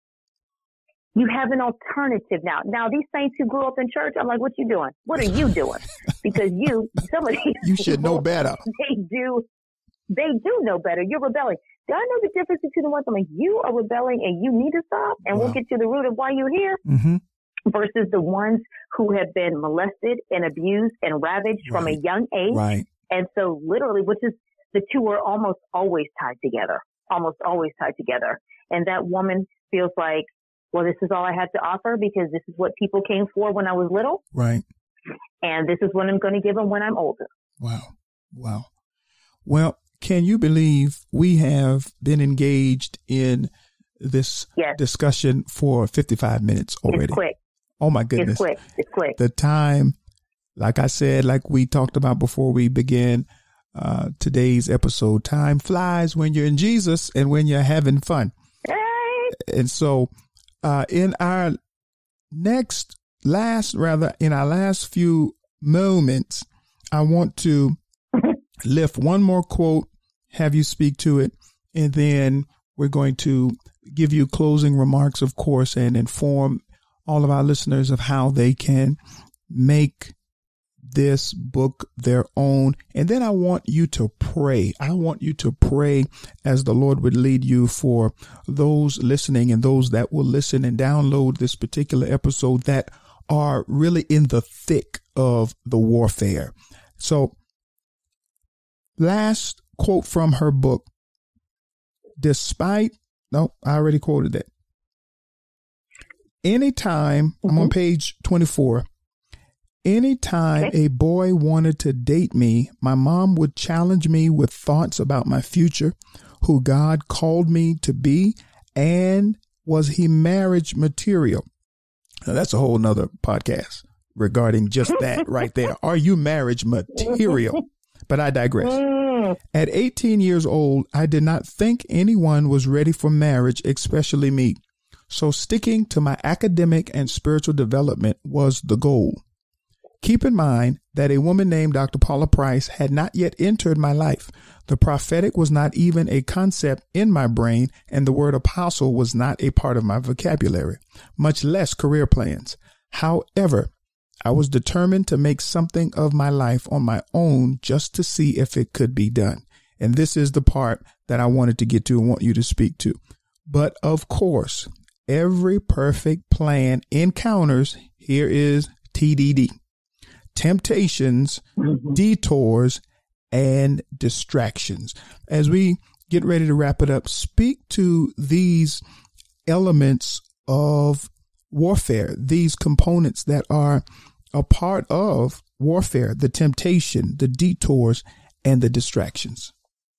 You have an alternative now. Now, these saints who grew up in church, I'm like, what you doing? What are you doing? Because you, some of these you should people, know better. They do, they do know better. You're rebelling. Do I know the difference between the ones I'm like, you are rebelling and you need to stop, and wow. we'll get to the root of why you're here, mm-hmm. versus the ones who have been molested and abused and ravaged right. from a young age. Right. And so literally, which is, the two are almost always tied together, almost always tied together. And that woman feels like, well, this is all I had to offer because this is what people came for when I was little. Right. And this is what I'm going to give them when I'm older. Wow. Wow. Well, can you believe we have been engaged in this yes. discussion for fifty-five minutes already? It's quick. Oh, my goodness. It's quick. It's quick. The time, like I said, like we talked about before we began uh, today's episode, time flies when you're in Jesus and when you're having fun. Hey. And so uh, in our next, last, rather, in our last few moments, I want to lift one more quote, have you speak to it, and then we're going to give you closing remarks, of course, and inform all of our listeners of how they can make this book their own. And then I want you to pray. I want you to pray as the Lord would lead you for those listening and those that will listen and download this particular episode that are really in the thick of the warfare. So last quote from her book, despite, no, I already quoted that. Anytime, mm-hmm. I'm on page twenty-four. Anytime okay. a boy wanted to date me, my mom would challenge me with thoughts about my future, who God called me to be, and was he marriage material? Now, that's a whole nother podcast regarding just that right there. Are you marriage material? But I digress. At eighteen years old, I did not think anyone was ready for marriage, especially me. So sticking to my academic and spiritual development was the goal. Keep in mind that a woman named Doctor Paula Price had not yet entered my life. The prophetic was not even a concept in my brain, and the word apostle was not a part of my vocabulary, much less career plans. However, I was determined to make something of my life on my own just to see if it could be done. And this is the part that I wanted to get to and want you to speak to. But of course, every perfect plan encounters, here is T D D, temptations, mm-hmm. detours, and distractions. As we get ready to wrap it up, speak to these elements of warfare, these components that are a part of warfare, the temptation, the detours, and the distractions.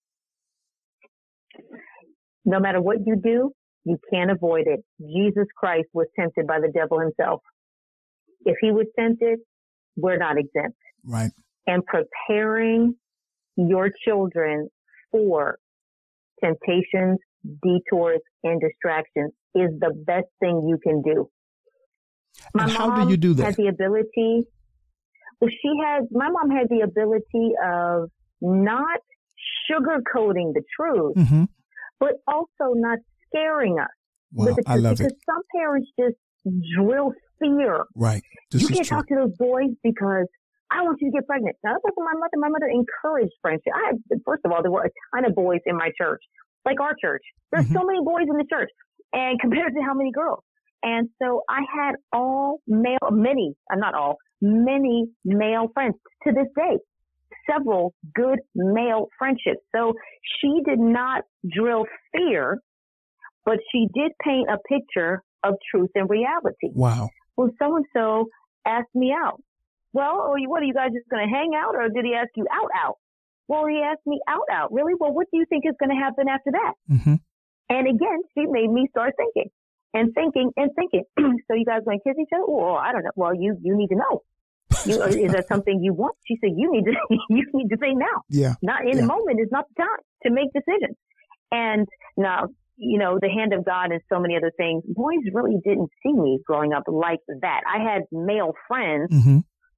No matter what you do, you can't avoid it. Jesus Christ was tempted by the devil himself. If he was tempted, we're not exempt. Right. And preparing your children for temptations, detours, and distractions is the best thing you can do. My and how mom do you do that? Had the ability. Well, she had. My mom had the ability of not sugarcoating the truth, mm-hmm. but also not scaring us. Wow, with the I truth. love because it. some parents just drill fear. Right. This you is can't true. talk to those boys because I want you to get pregnant. Now, that wasn't my mother. My mother encouraged friendship. I had, first of all, there were a ton of boys in my church, like our church. There's Mm-hmm. so many boys in the church, and compared to how many girls. And so I had all male, many, uh, not all, many male friends to this day, several good male friendships. So she did not drill fear, but she did paint a picture of truth and reality. Wow. Well, so-and-so asked me out. Well, what are you guys just going to hang out, or did he ask you out, out? Well, he asked me out, out. Really? Well, what do you think is going to happen after that? Mm-hmm. And again, she made me start thinking and thinking and thinking. So you guys going to kiss each other? Well, I don't know. Well, you, you need to know. You, is that something you want? She said, you need to, you need to say now. Yeah. Not in yeah. the moment is not the time to make decisions. And now, you know, the hand of God and so many other things, boys really didn't see me growing up like that. I had male friends, Mm-hmm.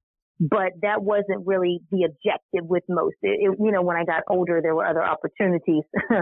but that wasn't really the objective with most. It, it, you know, when I got older, there were other opportunities.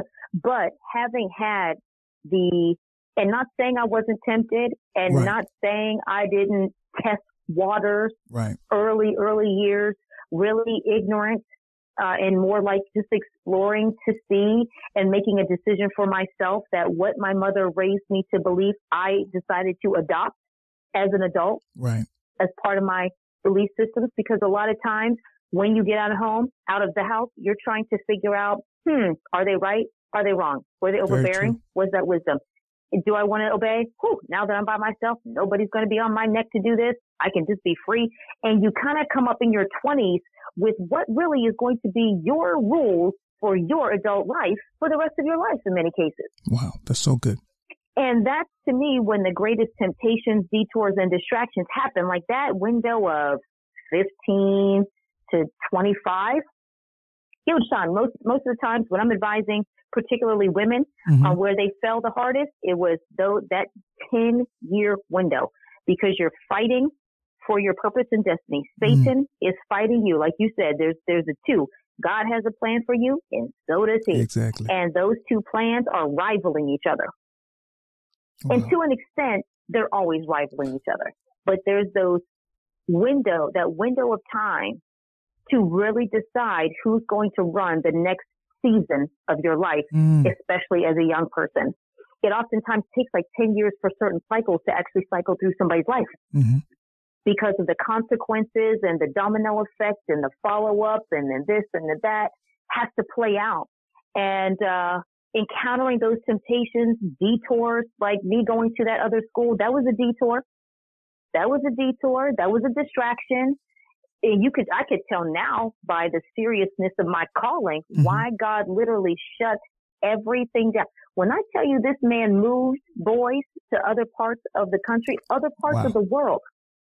But having had the, and not saying I wasn't tempted, and Right. not saying I didn't test waters Right. early, early years, really ignorant, uh, and more like just exploring to see and making a decision for myself that what my mother raised me to believe, I decided to adopt as an adult Right. as part of my belief systems. Because a lot of times when you get out of home, out of the house, you're trying to figure out, hmm, are they right? Are they wrong? Were they Very overbearing? true. Was that wisdom? Do I want to obey? Whew, now that I'm by myself, nobody's going to be on my neck to do this. I can just be free. And you kind of come up in your twenties with what really is going to be your rules for your adult life for the rest of your life in many cases. Wow. That's so good. And that's, to me, when the greatest temptations, detours, and distractions happen, like that window of fifteen to twenty-five. Huge time. Most, most of the times when I'm advising, particularly women, Mm-hmm. uh, where they fell the hardest, it was though that ten-year window, because you're fighting for your purpose and destiny. Satan mm. is fighting you. Like you said, there's there's a two. God has a plan for you, and so does he. Exactly. And those two plans are rivaling each other. Wow. And to an extent, they're always rivaling each other. But there's those window, that window of time to really decide who's going to run the next season of your life, mm. especially as a young person. It oftentimes takes like ten years for certain cycles to actually cycle through somebody's life mm-hmm. because of the consequences and the domino effect and the follow-up and then this and the that has to play out. And uh, encountering those temptations, detours, like me going to that other school, that was a detour. That was a detour. That was a distraction. And you could, I could tell now by the seriousness of my calling, mm-hmm. why God literally shut everything down. When I tell you this man moved boys to other parts of the country, other parts wow. of the world.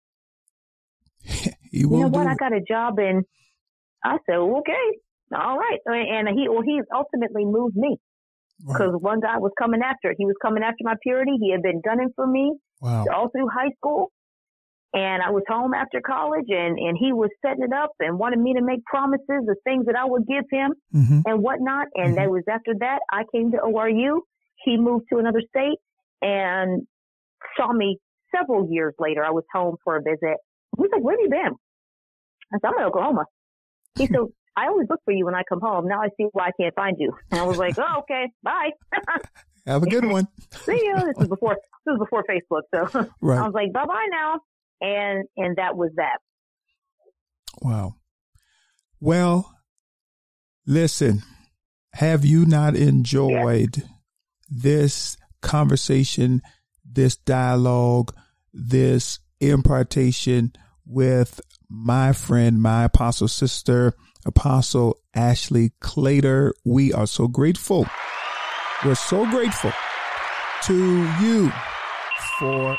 You know what? it. I got a job in, I said, okay, all right. And he, well, he ultimately moved me because right. one guy was coming after it. He was coming after my purity. He had been gunning for me wow. all through high school. And I was home after college, and, and he was setting it up and wanted me to make promises of things that I would give him mm-hmm. and whatnot. And mm-hmm. that was after that, I came to O R U. He moved to another state and saw me several years later. I was home for a visit. He's like, where have you been? I said, I'm in Oklahoma. He said, I always look for you when I come home. Now I see why I can't find you. And I was like, oh, okay, bye. Have a good one. See you. This was before, this was before Facebook. So right. I was like, bye-bye now. And and that was that. Wow. Well, listen, have you not enjoyed yes. this conversation, this dialogue, this impartation with my friend, my apostle sister, Apostle Ashley Claytor? We are so grateful. We're so grateful to you for...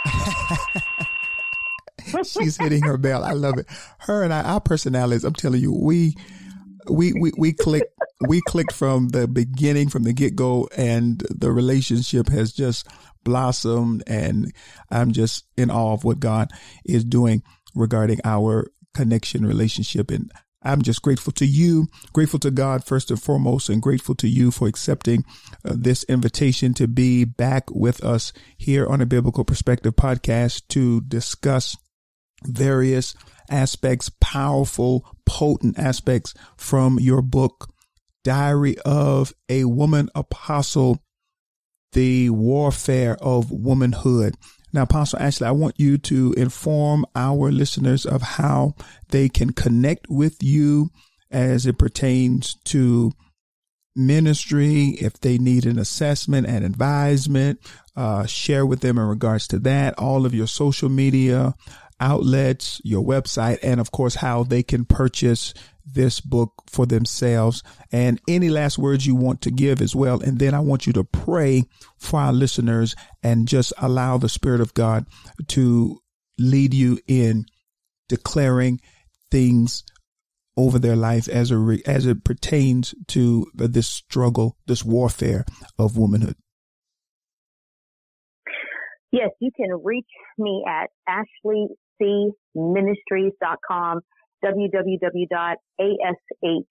She's hitting her bell. I love it. Her and I, our personalities, I'm telling you, we, we, we, we clicked, we clicked from the beginning, from the get go, and the relationship has just blossomed. And I'm just in awe of what God is doing regarding our connection relationship. And I'm just grateful to you, grateful to God first and foremost, and grateful to you for accepting uh, this invitation to be back with us here on a Biblical Perspective podcast to discuss various aspects, powerful, potent aspects from your book, Diary of a Woman Apostle, The Warfare of Womanhood. Now, Apostle Ashley, I want you to inform our listeners of how they can connect with you as it pertains to ministry, if they need an assessment and advisement, uh, share with them in regards to that, all of your social media outlets, your website, and of course, how they can purchase this book for themselves, and any last words you want to give as well. And then I want you to pray for our listeners and just allow the Spirit of God to lead you in declaring things over their life as a re- as it pertains to this struggle, this warfare of womanhood. Yes, you can reach me at ashley c ministries dot com, w w w dot ashley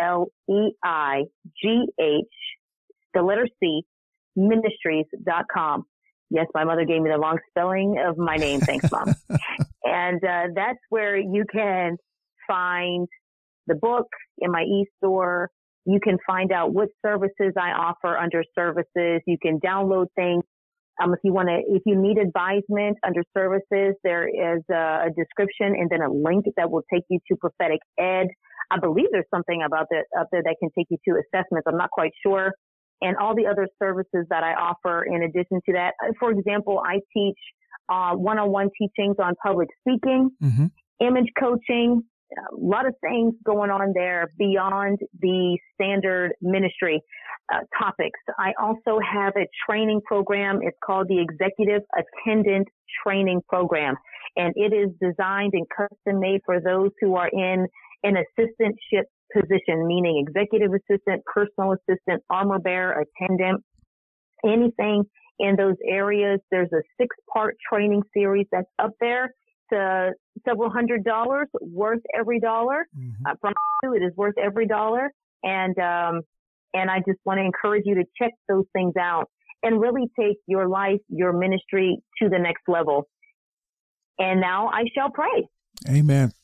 the letter C, ministries dot com. Yes, my mother gave me the long spelling of my name. Thanks, Mom. And uh, that's where you can find the book in my e-store. You can find out what services I offer under services. You can download things. Um, if you want to, if you need advisement under services, there is a, a description and then a link that will take you to Prophetic Ed. I believe there's something about that up there that can take you to assessments. I'm not quite sure. And all the other services that I offer in addition to that. For example, I teach uh, one-on-one teachings on public speaking, mm-hmm. image coaching, a lot of things going on there beyond the standard ministry uh, topics. I also have a training program. It's called the Executive Attendant Training Program, and it is designed and custom made for those who are in an assistantship position, meaning executive assistant, personal assistant, armor bearer, attendant, anything in those areas. There's a six-part training series that's up there. Uh, several hundred dollars, worth every dollar. Mm-hmm. I promise you, it is worth every dollar. And um, and I just want to encourage you to check those things out and really take your life, your ministry to the next level. And now I shall pray. Amen.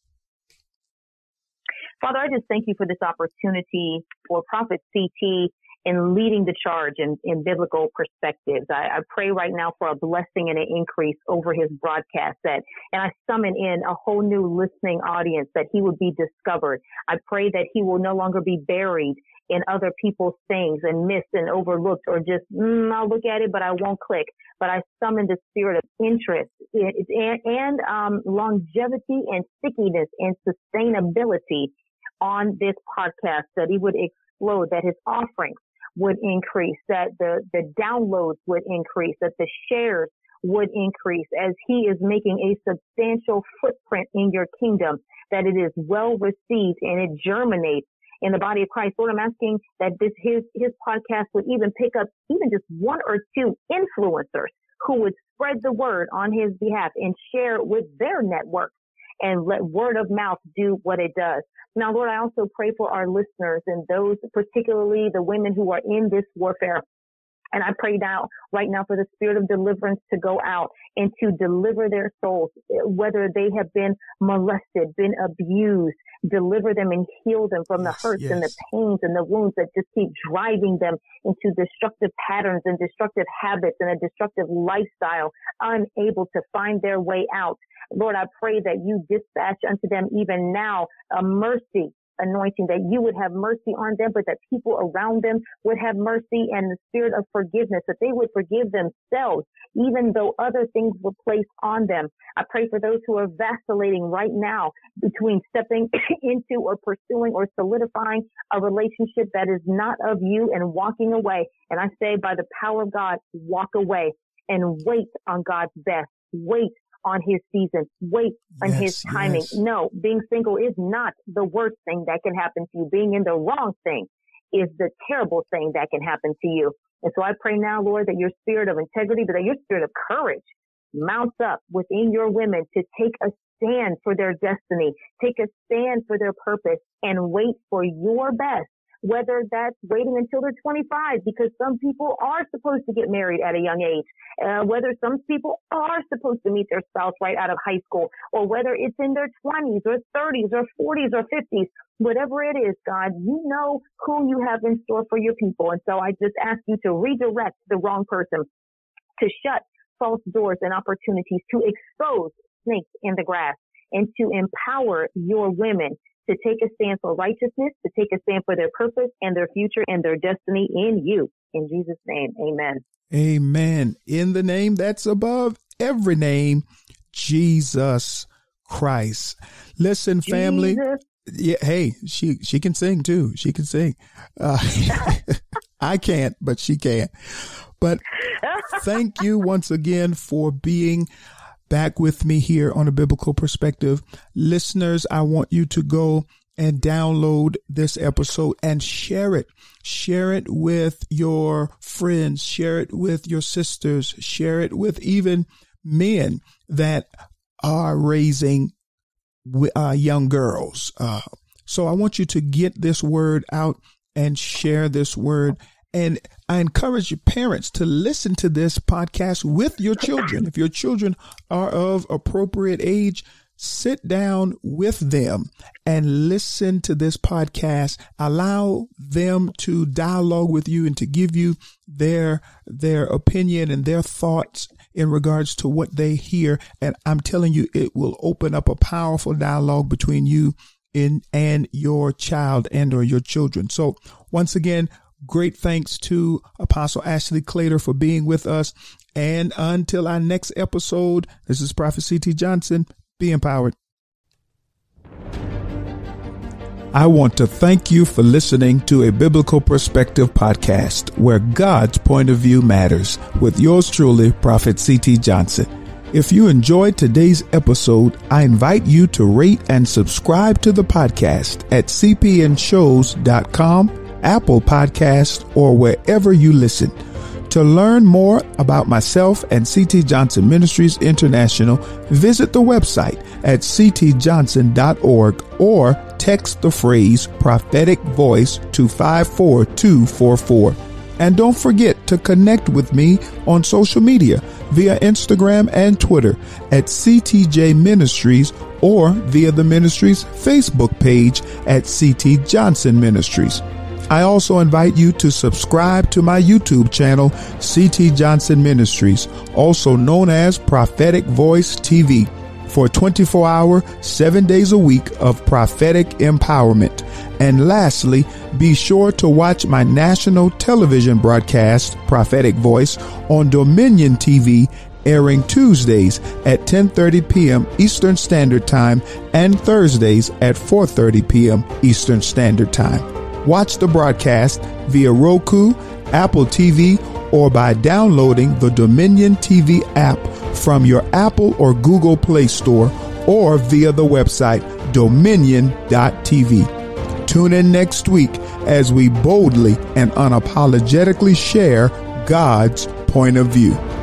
Father, I just thank you for this opportunity for Prophet C T in leading the charge in, in biblical perspectives. I, I pray right now for a blessing and an increase over his broadcast set. And I summon in a whole new listening audience that he would be discovered. I pray that he will no longer be buried in other people's things and missed and overlooked or just, mm, I'll look at it, but I won't click. But I summon the spirit of interest and, and um, longevity and stickiness and sustainability on this podcast, that he would explode, that his offerings would increase, that the, the downloads would increase, that the shares would increase as he is making a substantial footprint in your kingdom, that it is well received and it germinates in the body of Christ. Lord, I'm asking that this his his podcast would even pick up even just one or two influencers who would spread the word on his behalf and share with their network and let word of mouth do what it does. Now, Lord, I also pray for our listeners and those, particularly the women who are in this warfare. And I pray now, right now, for the spirit of deliverance to go out and to deliver their souls, whether they have been molested, been abused, deliver them and heal them from yes, the hurts yes. and the pains and the wounds that just keep driving them into destructive patterns and destructive habits and a destructive lifestyle, unable to find their way out. Lord, I pray that you dispatch unto them even now a mercy anointing, that you would have mercy on them, but that people around them would have mercy and the spirit of forgiveness, that they would forgive themselves, even though other things were placed on them. I pray for those who are vacillating right now between stepping into or pursuing or solidifying a relationship that is not of you and walking away. And I say, by the power of God, walk away and wait on God's best. Wait on his season, wait on yes, his timing. Yes. No, being single is not the worst thing that can happen to you. Being in the wrong thing is the terrible thing that can happen to you. And so I pray now, Lord, that your spirit of integrity, but that your spirit of courage mounts up within your women to take a stand for their destiny, take a stand for their purpose, and wait for your best. Whether that's waiting until they're twenty-five, because some people are supposed to get married at a young age, uh, whether some people are supposed to meet their spouse right out of high school, or whether it's in their twenties or thirties or forties or fifties, whatever it is, God, you know who you have in store for your people. And so I just ask you to redirect the wrong person, to shut false doors and opportunities, to expose snakes in the grass, and to empower your women to take a stand for righteousness, to take a stand for their purpose and their future and their destiny in you. In Jesus' name, amen. Amen. In the name that's above every name, Jesus Christ. Listen, family. Jesus. Yeah, hey, she she can sing too. She can sing. Uh, I can't, but she can. But thank you once again for being back with me here on A Biblical Perspective. Listeners, I want you to go and download this episode and share it. Share it with your friends. Share it with your sisters. Share it with even men that are raising uh, young girls. Uh, so I want you to get this word out and share this word. And I encourage your parents to listen to this podcast with your children. If your children are of appropriate age, sit down with them and listen to this podcast. Allow them to dialogue with you and to give you their, their opinion and their thoughts in regards to what they hear. And I'm telling you, it will open up a powerful dialogue between you and, and your child and or your children. So once again, great thanks to Apostle Ashley Claytor for being with us. And until our next episode, this is Prophet C T Johnson. Be empowered. I want to thank you for listening to A Biblical Perspective podcast, where God's point of view matters, with yours truly, Prophet C T Johnson. If you enjoyed today's episode, I invite you to rate and subscribe to the podcast at c p n shows dot com, Apple Podcasts, or wherever you listen. To learn more about myself and C T Johnson Ministries International, visit the website at c t johnson dot org or text the phrase prophetic voice to five four two four four. And don't forget to connect with me on social media via Instagram and Twitter at C T J Ministries or via the ministry's Facebook page at C T Johnson Ministries. I also invite you to subscribe to my YouTube channel, C T Johnson Ministries, also known as Prophetic Voice T V, for twenty-four hour, seven days a week of prophetic empowerment. And lastly, be sure to watch my national television broadcast, Prophetic Voice, on Dominion T V, airing Tuesdays at ten thirty p.m. Eastern Standard Time and Thursdays at four thirty p.m. Eastern Standard Time. Watch the broadcast via Roku, Apple T V, or by downloading the Dominion T V app from your Apple or Google Play Store or via the website dominion dot t v. Tune in next week as we boldly and unapologetically share God's point of view.